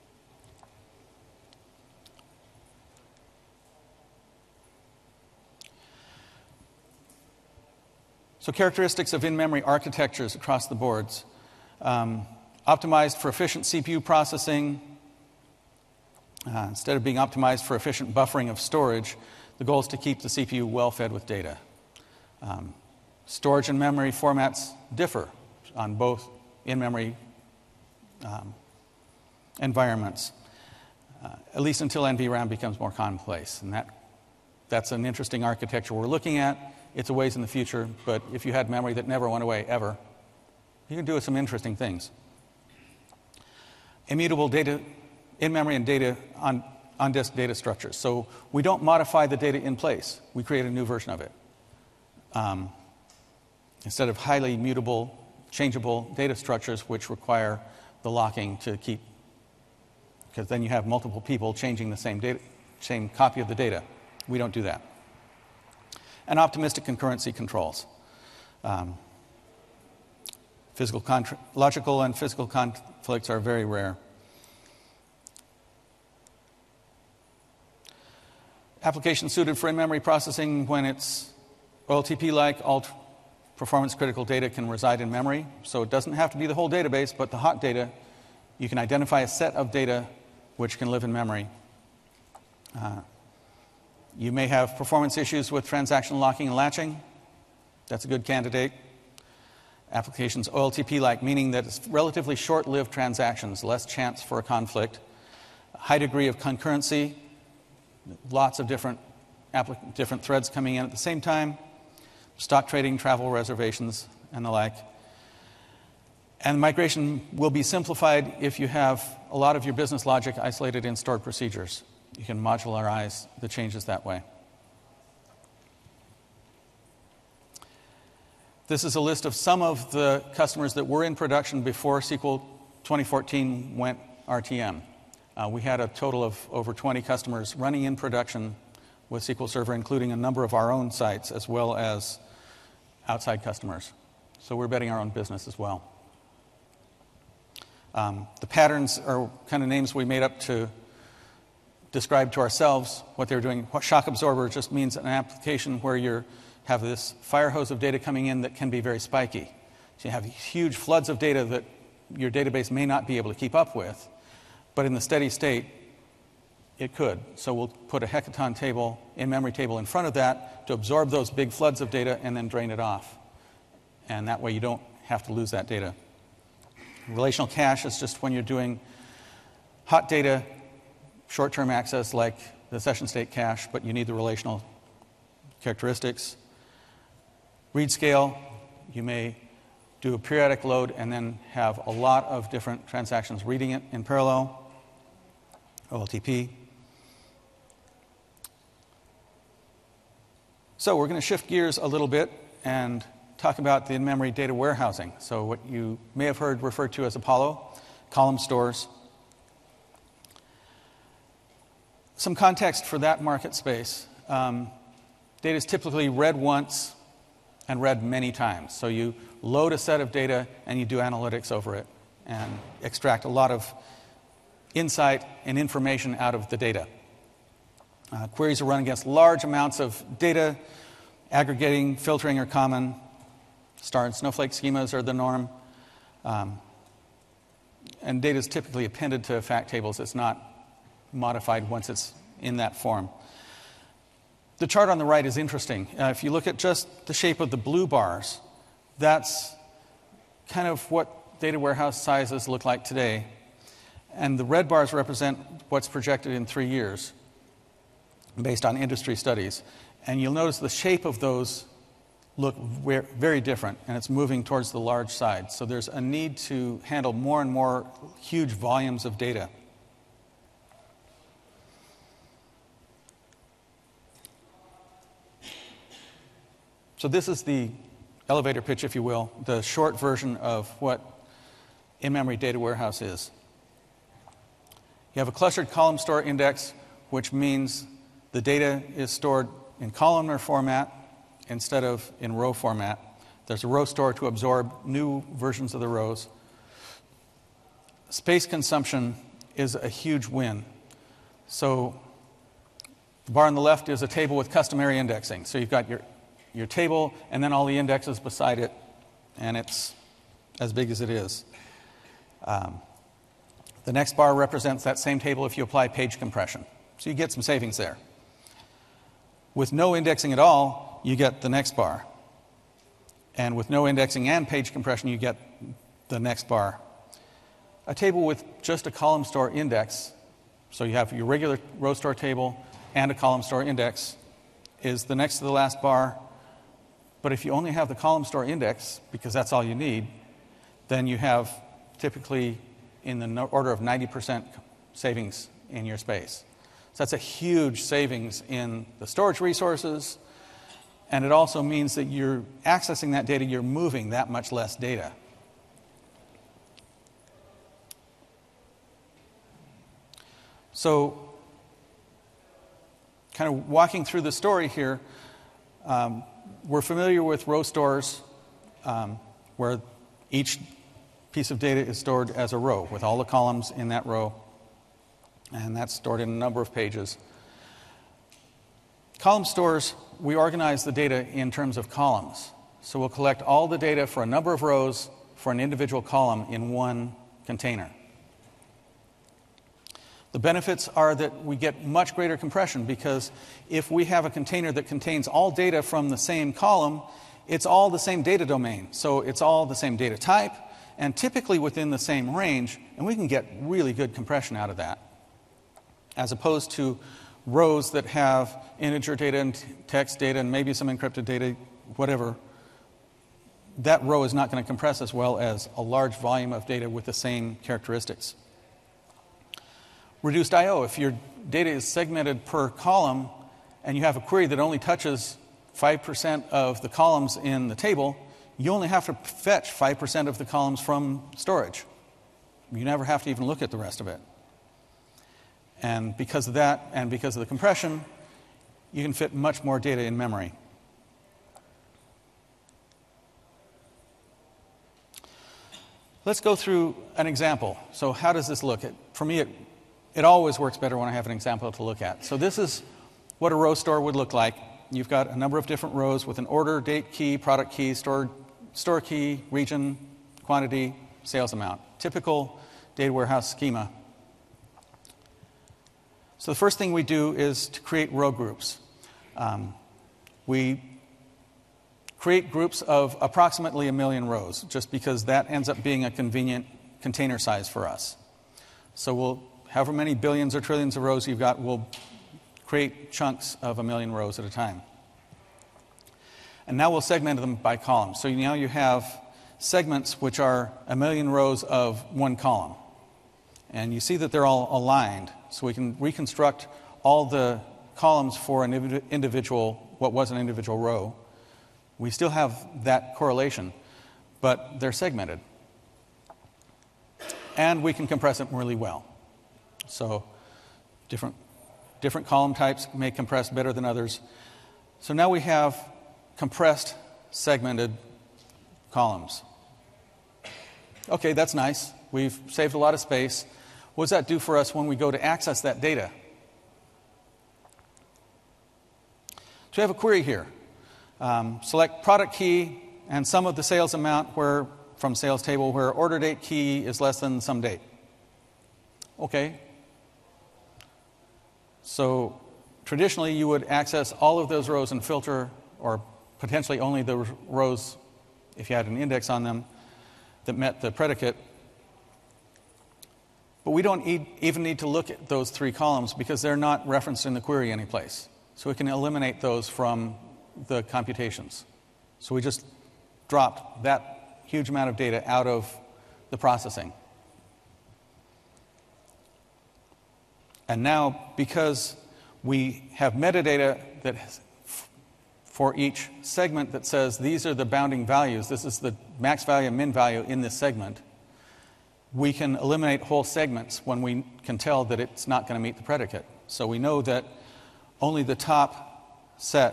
Speaker 1: So characteristics of in-memory architectures across the boards. Optimized for efficient CPU processing. Instead of being optimized for efficient buffering of storage, the goal is to keep the CPU well fed with data. Storage and memory formats differ on both in-memory environments, at least until NVRAM becomes more commonplace. And that's an interesting architecture we're looking at. It's a ways in the future, but if you had memory that never went away ever, you can do some interesting things. Immutable data in-memory and data on-disk data structures. So we don't modify the data in place. We create a new version of it. Instead of highly mutable, changeable data structures which require the locking to keep, because then you have multiple people changing the same copy of the data. We don't do that. And optimistic concurrency controls. Logical and physical conflicts are very rare. Application suited for in-memory processing when it's OLTP-like, all performance-critical data can reside in memory. So it doesn't have to be the whole database, but the hot data, you can identify a set of data which can live in memory. You may have performance issues with transaction locking and latching. That's a good candidate. Applications OLTP-like, meaning that it's relatively short-lived transactions, less chance for a conflict. High degree of concurrency, lots of different threads coming in at the same time. Stock trading, travel reservations, and the like. And migration will be simplified if you have a lot of your business logic isolated in stored procedures. You can modularize the changes that way. This is a list of some of the customers that were in production before SQL 2014 went RTM. We had a total of over 20 customers running in production with SQL Server, including a number of our own sites as well as outside customers. So we're betting our own business as well. The patterns are kind of names we made up to describe to ourselves what they were doing. Shock absorber just means an application where you have this fire hose of data coming in that can be very spiky. So you have huge floods of data that your database may not be able to keep up with, but in the steady state, it could. So we'll put a Hecaton table, in-memory table in front of that to absorb those big floods of data and then drain it off. And that way you don't have to lose that data. Relational cache is just when you're doing hot data, short-term access like the session state cache, but you need the relational characteristics. Read scale, you may do a periodic load and then have a lot of different transactions reading it in parallel. OLTP. So we're going to shift gears a little bit and talk about the in-memory data warehousing. So what you may have heard referred to as Apollo, column stores. Some context for that market space. Data is typically read once and read many times. So you load a set of data and you do analytics over it and extract a lot of insight and information out of the data. Queries are run against large amounts of data. Aggregating, filtering are common. Star and snowflake schemas are the norm. And data is typically appended to fact tables. It's not modified once it's in that form. The chart on the right is interesting. If you look at just the shape of the blue bars, that's kind of what data warehouse sizes look like today. And the red bars represent what's projected in 3 years based on industry studies. And you'll notice the shape of those look very different, and it's moving towards the large side. So there's a need to handle more and more huge volumes of data. So this is the elevator pitch, if you will, the short version of what in-memory data warehouse is. You have a clustered column store index, which means the data is stored in columnar format instead of in row format. There's a row store to absorb new versions of the rows. Space consumption is a huge win. So the bar on the left is a table with customary indexing. So you've got your table and then all the indexes beside it, and it's as big as it is. The next bar represents that same table if you apply page compression. So you get some savings there. With no indexing at all, you get the next bar. And with no indexing and page compression, you get the next bar. A table with just a column store index, so you have your regular row store table and a column store index, is the next to the last bar. But if you only have the column store index, because that's all you need, then you have typically in the order of 90% savings in your space. So that's a huge savings in the storage resources, and it also means that you're accessing that data, you're moving that much less data. So, kind of walking through the story here, we're familiar with row stores where each piece of data is stored as a row with all the columns in that row. And that's stored in a number of pages. Column stores, we organize the data in terms of columns. So we'll collect all the data for a number of rows for an individual column in one container. The benefits are that we get much greater compression because if we have a container that contains all data from the same column, it's all the same data domain. So it's all the same data type and typically within the same range, and we can get really good compression out of that, as opposed to rows that have integer data and text data and maybe some encrypted data, whatever. That row is not going to compress as well as a large volume of data with the same characteristics. Reduced I/O. If your data is segmented per column and you have a query that only touches 5% of the columns in the table, you only have to fetch 5% of the columns from storage. You never have to even look at the rest of it. And because of that, and because of the compression, you can fit much more data in memory. Let's go through an example. So how does this look? For me, it always works better when I have an example to look at. So this is what a row store would look like. You've got a number of different rows with an order, date key, product key, store key, region, quantity, sales amount. Typical data warehouse schema. So the first thing we do is to create row groups. We create groups of approximately 1 million rows, just because that ends up being a convenient container size for us. So we'll, however many billions or trillions of rows you've got, we'll create chunks of 1 million rows at a time. And now we'll segment them by column. So now you have segments which are 1 million rows of one column. And you see that they're all aligned. So we can reconstruct all the columns for an individual what was an individual row. We still have that correlation, but they're segmented. And we can compress it really well. So different column types may compress better than others. So now we have compressed, segmented columns. Okay, that's nice. We've saved a lot of space. What does that do for us when we go to access that data? So we have a query here. Select product key and sum of the sales amount from sales table where order date key is less than some date. Okay. So traditionally you would access all of those rows and filter, or potentially only the rows if you had an index on them that met the predicate. But we don't even need to look at those 3 columns because they're not referenced in the query anyplace. So we can eliminate those from the computations. So we just dropped that huge amount of data out of the processing. And now, because we have metadata that for each segment that says these are the bounding values, this is the max value and min value in this segment, we can eliminate whole segments when we can tell that it's not going to meet the predicate. So we know that only the top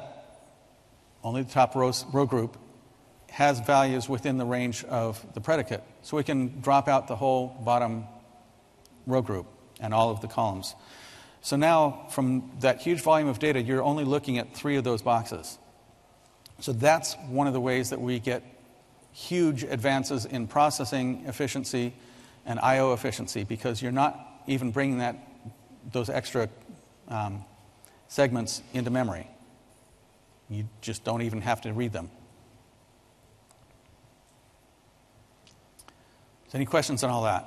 Speaker 1: row group has values within the range of the predicate. So we can drop out the whole bottom row group and all of the columns. So now, from that huge volume of data, you're only looking at 3 of those boxes. So that's one of the ways that we get huge advances in processing efficiency and I/O efficiency, because you're not even bringing those extra segments into memory. You just don't even have to read them. So any questions on all that?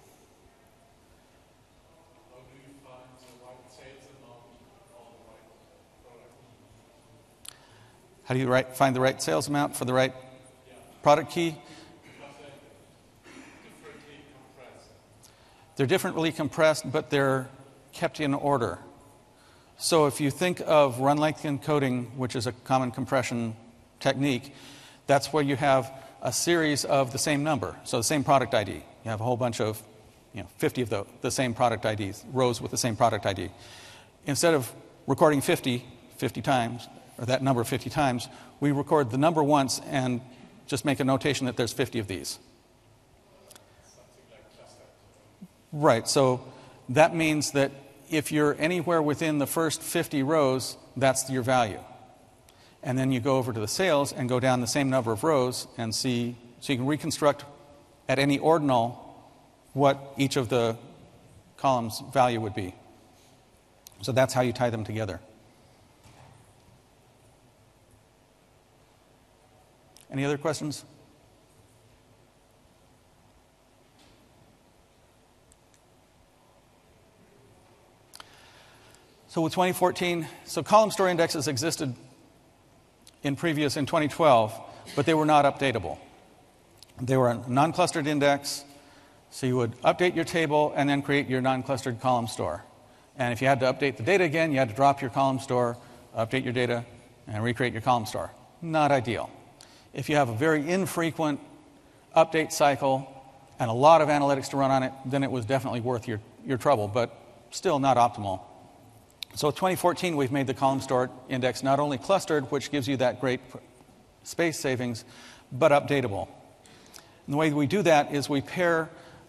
Speaker 2: How do you find the right sales amount for the right product?
Speaker 1: How do you find the right sales amount for the right product key?
Speaker 2: Because they're differently compressed.
Speaker 1: They're differently compressed, but they're kept in order. So if you think of run length encoding, which is a common compression technique, that's where you have a series of the same number. So the same product ID. You have a whole bunch of, 50 of the same product IDs, rows with the same product ID. Instead of recording 50 times, or that number 50 times, we record the number once and just make a notation that there's 50 of these.
Speaker 2: Something like cluster.
Speaker 1: Right, so that means that if you're anywhere within the first 50 rows, that's your value. And then you go over to the sales and go down the same number of rows and see, so you can reconstruct at any ordinal what each of the columns' value would be. So that's how you tie them together. Any other questions? So with 2014, so column store indexes existed in 2012, but they were not updatable. They were a non-clustered index, so you would update your table and then create your non-clustered column store. And if you had to update the data again, you had to drop your column store, update your data, and recreate your column store. Not ideal. If you have a very infrequent update cycle and a lot of analytics to run on it, then it was definitely worth your trouble, but still not optimal. So with 2014, we've made the column store index not only clustered, which gives you that great space savings, but updatable. And the way we do that is we pair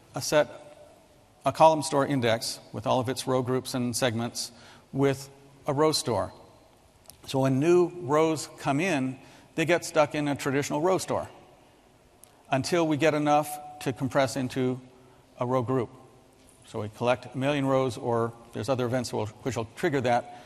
Speaker 1: a column store index with all of its row groups and segments with a row store. So when new rows come in, they get stuck in a traditional row store until we get enough to compress into a row group. So we collect 1 million rows, or there's other events which will trigger that.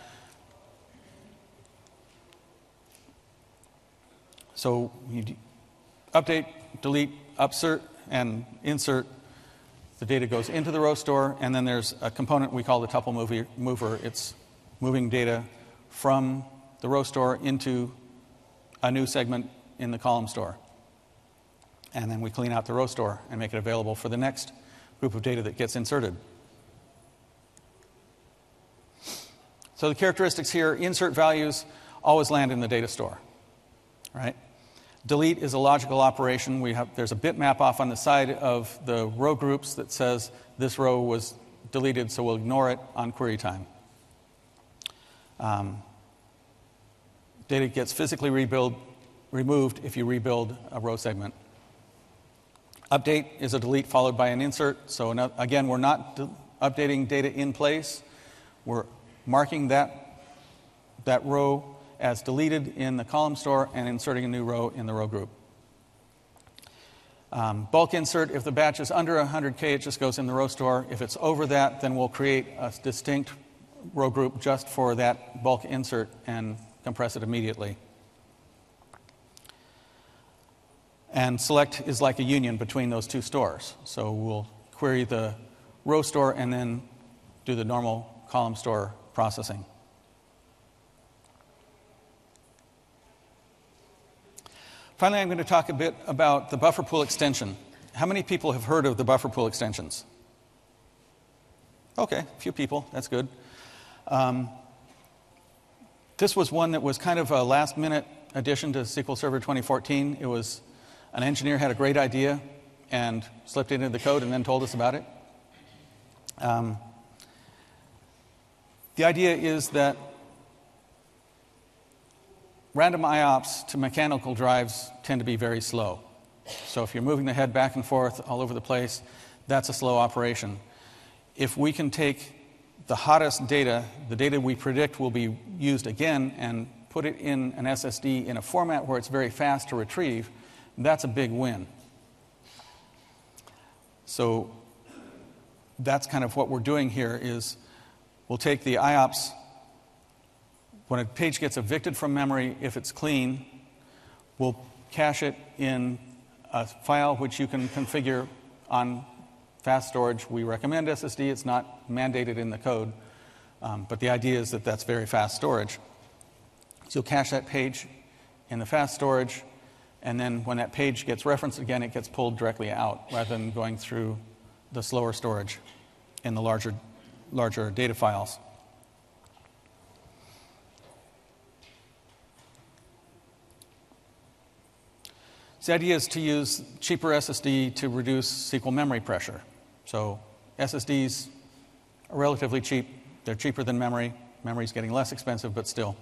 Speaker 1: So you update, delete, upsert, and insert. The data goes into the row store, and then there's a component we call the tuple mover. It's moving data from the row store into a new segment in the column store. And then we clean out the row store and make it available for the next group of data that gets inserted. So the characteristics here, insert values always land in the data store, right? Delete is a logical operation. There's a bitmap off on the side of the row groups that says this row was deleted, so we'll ignore it on query time. Data gets physically removed if you rebuild a row segment. Update is a delete followed by an insert. So again, we're not updating data in place. We're marking that row as deleted in the column store and inserting a new row in the row group. Bulk insert, if the batch is under 100K, it just goes in the row store. If it's over that, then we'll create a distinct row group just for that bulk insert and compress it immediately. And select is like a union between those two stores. So we'll query the row store and then do the normal column store processing. Finally, I'm going to talk a bit about the buffer pool extension. How many people have heard of the buffer pool extensions? Okay, a few people. That's good. This was one that was kind of a last-minute addition to SQL Server 2014. It was an engineer had a great idea and slipped it into the code and then told us about it. The idea is that random IOPS to mechanical drives tend to be very slow. So if you're moving the head back and forth all over the place, that's a slow operation. If we can take the hottest data, the data we predict will be used again, and put it in an SSD in a format where it's very fast to retrieve, that's a big win. So that's kind of what we're doing here is we'll take the IOPS. When a page gets evicted from memory, if it's clean, we'll cache it in a file which you can configure on fast storage. We recommend SSD. It's not mandated in the code, but the idea is that that's very fast storage. So you'll cache that page in the fast storage, and then when that page gets referenced again, it gets pulled directly out rather than going through the slower storage in the larger data files. So the idea is to use cheaper SSD to reduce SQL memory pressure. So SSDs are relatively cheap. They're cheaper than memory. Memory's getting less expensive, but still.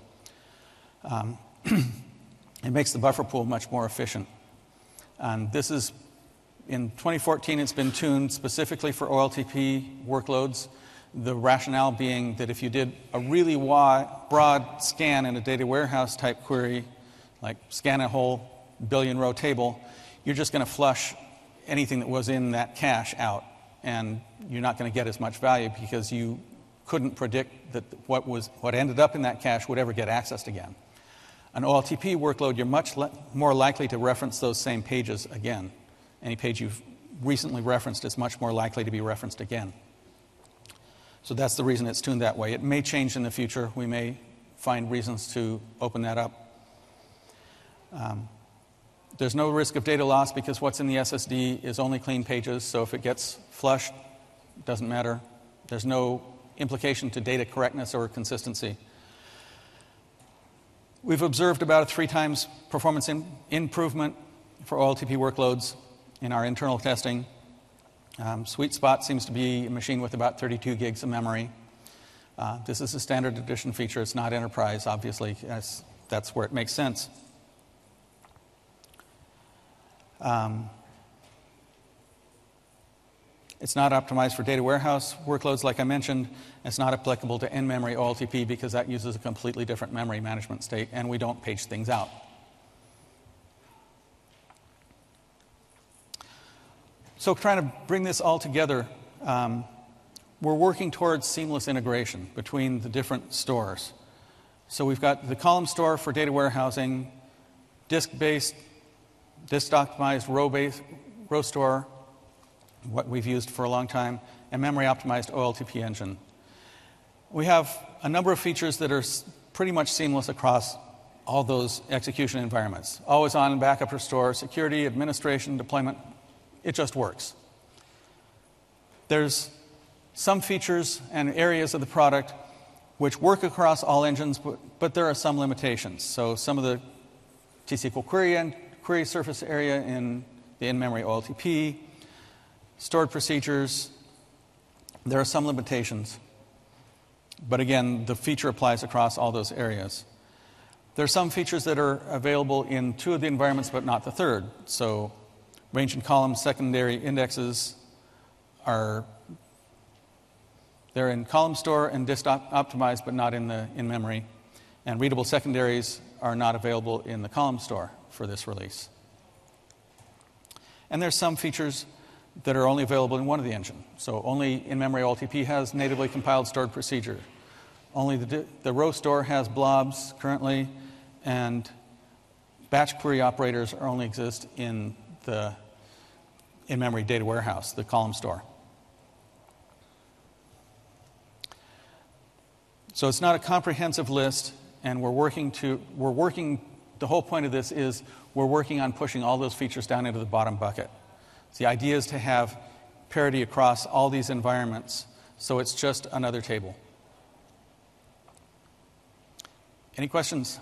Speaker 1: It makes the buffer pool much more efficient. And this is, in 2014, it's been tuned specifically for OLTP workloads. The rationale being that if you did a really broad scan in a data warehouse type query, like scan a whole billion row table, you're just going to flush anything that was in that cache out, and you're not going to get as much value because you couldn't predict that what ended up in that cache would ever get accessed again. An OLTP workload, you're much more likely to reference those same pages again. Any page you've recently referenced is much more likely to be referenced again. So that's the reason it's tuned that way. It may change in the future. We may find reasons to open that up. There's no risk of data loss because what's in the SSD is only clean pages, so if it gets flushed, it doesn't matter. There's no implication to data correctness or consistency. We've observed about a 3 times performance improvement for OLTP workloads in our internal testing. Sweet spot seems to be a machine with about 32 gigs of memory. This is a standard edition feature. It's not enterprise, obviously. That's where it makes sense. It's not optimized for data warehouse workloads, like I mentioned. It's not applicable to in-memory OLTP because that uses a completely different memory management state, and we don't page things out. So trying to bring this all together, we're working towards seamless integration between the different stores. So we've got the column store for data warehousing, disk-based, disk-optimized row store, what we've used for a long time, and memory-optimized OLTP engine. We have a number of features that are pretty much seamless across all those execution environments. Always on backup restore, security, administration, deployment. It just works. There's some features and areas of the product which work across all engines, but there are some limitations. So some of the T-SQL query surface area in the in-memory OLTP, stored procedures, there are some limitations. But again, the feature applies across all those areas. There are some features that are available in 2 of the environments, but not the 3rd. So range and column secondary indexes they're in column store and disk optimized, but not in the in-memory. And readable secondaries are not available in the column store for this release. And there's some features that are only available in one of the engine. So only in-memory OLTP has natively compiled stored procedure. Only the row store has blobs currently, and batch query operators only exist in the in-memory data warehouse, the column store. So it's not a comprehensive list, and the whole point of this is we're working on pushing all those features down into the bottom bucket. So the idea is to have parity across all these environments, so it's just another table. Any questions?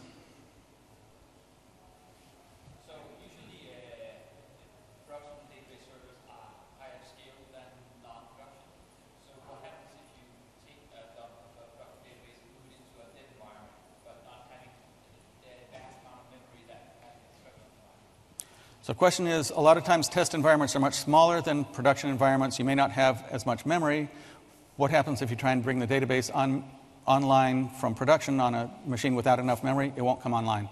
Speaker 3: So usually production database servers are higher scale than non-production. So what happens if you take a production database and move it into a dev environment, but not having the vast amount of memory that has a production environment?
Speaker 1: So the question is, a lot of times test environments are much smaller than production environments. You may not have as much memory. What happens if you try and bring the database online from production on a machine without enough memory? It won't come online.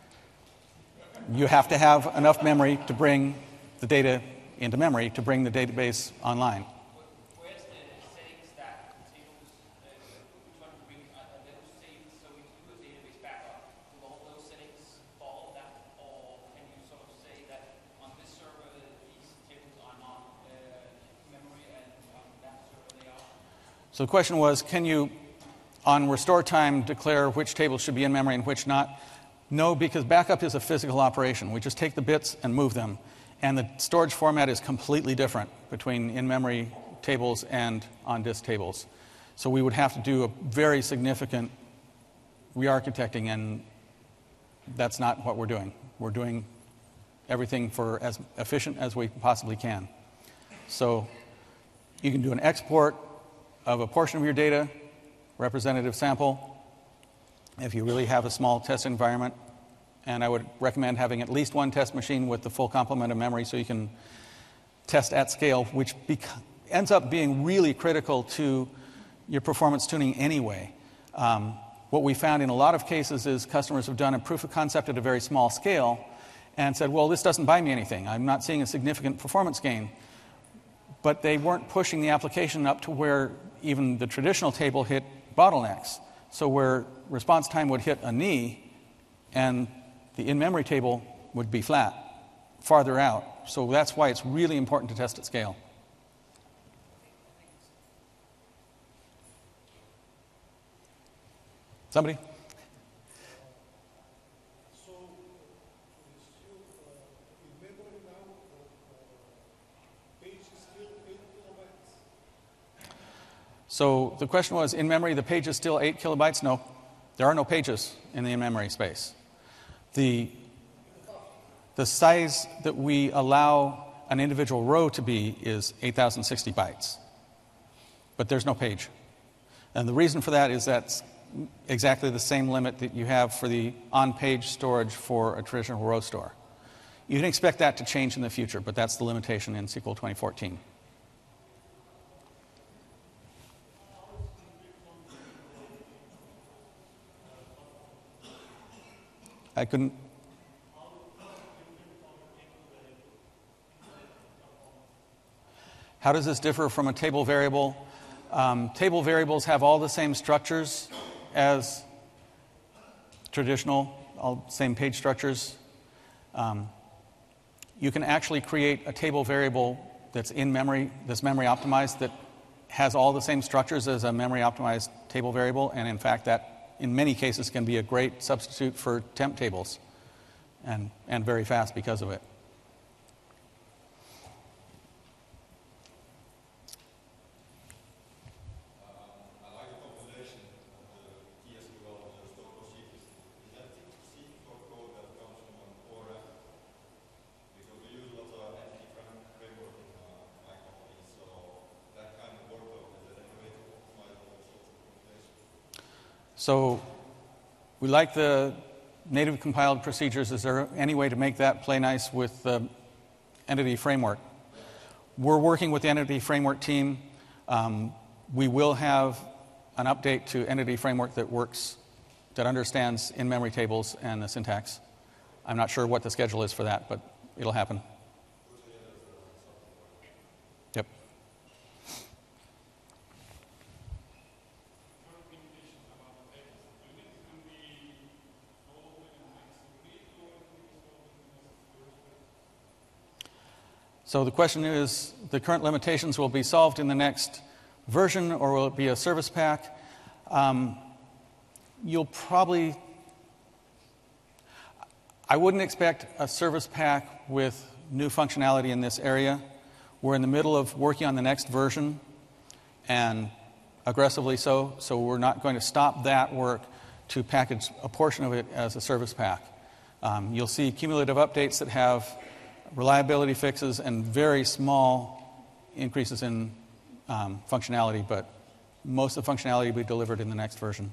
Speaker 1: You have to have enough memory to bring the data into memory to bring the database online.
Speaker 3: Where's the settings that tables, which one to bring, those saved, so we can do a database backup, will all those settings follow that, or can you sort of say that on this server these tables are not memory and on that server they are?
Speaker 1: So the question was, can you, on restore time, declare which tables should be in memory and which not? No, because backup is a physical operation. We just take the bits and move them. And the storage format is completely different between in-memory tables and on-disk tables. So we would have to do a very significant re-architecting, and that's not what we're doing. We're doing everything for as efficient as we possibly can. So you can do an export of a portion of your data, representative sample, if you really have a small test environment. And I would recommend having at least one test machine with the full complement of memory so you can test at scale, which ends up being really critical to your performance tuning anyway. What we found in a lot of cases is customers have done a proof of concept at a very small scale and said, well, this doesn't buy me anything. I'm not seeing a significant performance gain. But they weren't pushing the application up to where even the traditional table hit bottlenecks. So where response time would hit a knee and the in-memory table would be flat, farther out. So that's why it's really important to test at scale. Somebody?
Speaker 2: So, still, in memory now, page is still 8 kilobytes?
Speaker 1: So the question was, in memory, the page is still 8 kilobytes? No, there are no pages in the in-memory space. The size that we allow an individual row to be is 8,060 bytes. But there's no page. And the reason for that is that's exactly the same limit that you have for the on-page storage for a traditional row store. You can expect that to change in the future, but that's the limitation in SQL 2014. I couldn't. How does this differ from a table variable? Table variables have all the same structures as traditional, all same page structures. You can actually create a table variable that's in memory, that's memory optimized, that has all the same structures as a memory optimized table variable, and in fact that in many cases can be a great substitute for temp tables and very fast because of it.
Speaker 4: I like the combination of the
Speaker 1: So we like the native compiled procedures. Is there any way to make that play nice with the entity framework? We're working with the entity framework team. We will have an update to entity framework that works, that understands in-memory tables and the syntax. I'm not sure what the schedule is for that, but it'll happen. Yep. So the question is, the current limitations will be solved in the next version, or will it be a service pack? You'll probably, I wouldn't expect a service pack with new functionality in this area. We're in the middle of working on the next version, and aggressively so we're not going to stop that work to package a portion of it as a service pack. You'll see cumulative updates that have reliability fixes and very small increases in functionality, but most of the functionality will be delivered in the next version.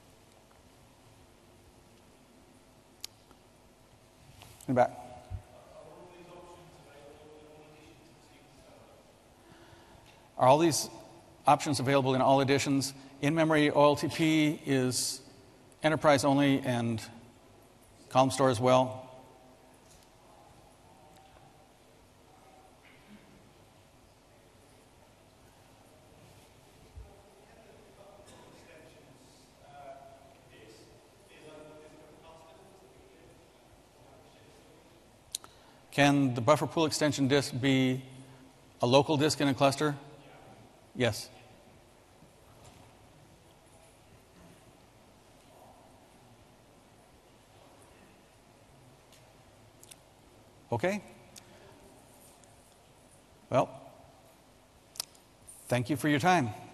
Speaker 1: In the back. Are all these options available in all editions? In-memory OLTP is enterprise only and column store as well. Can the buffer pool extension disk be a local disk in a cluster? Yes. Okay. Well, thank you for your time.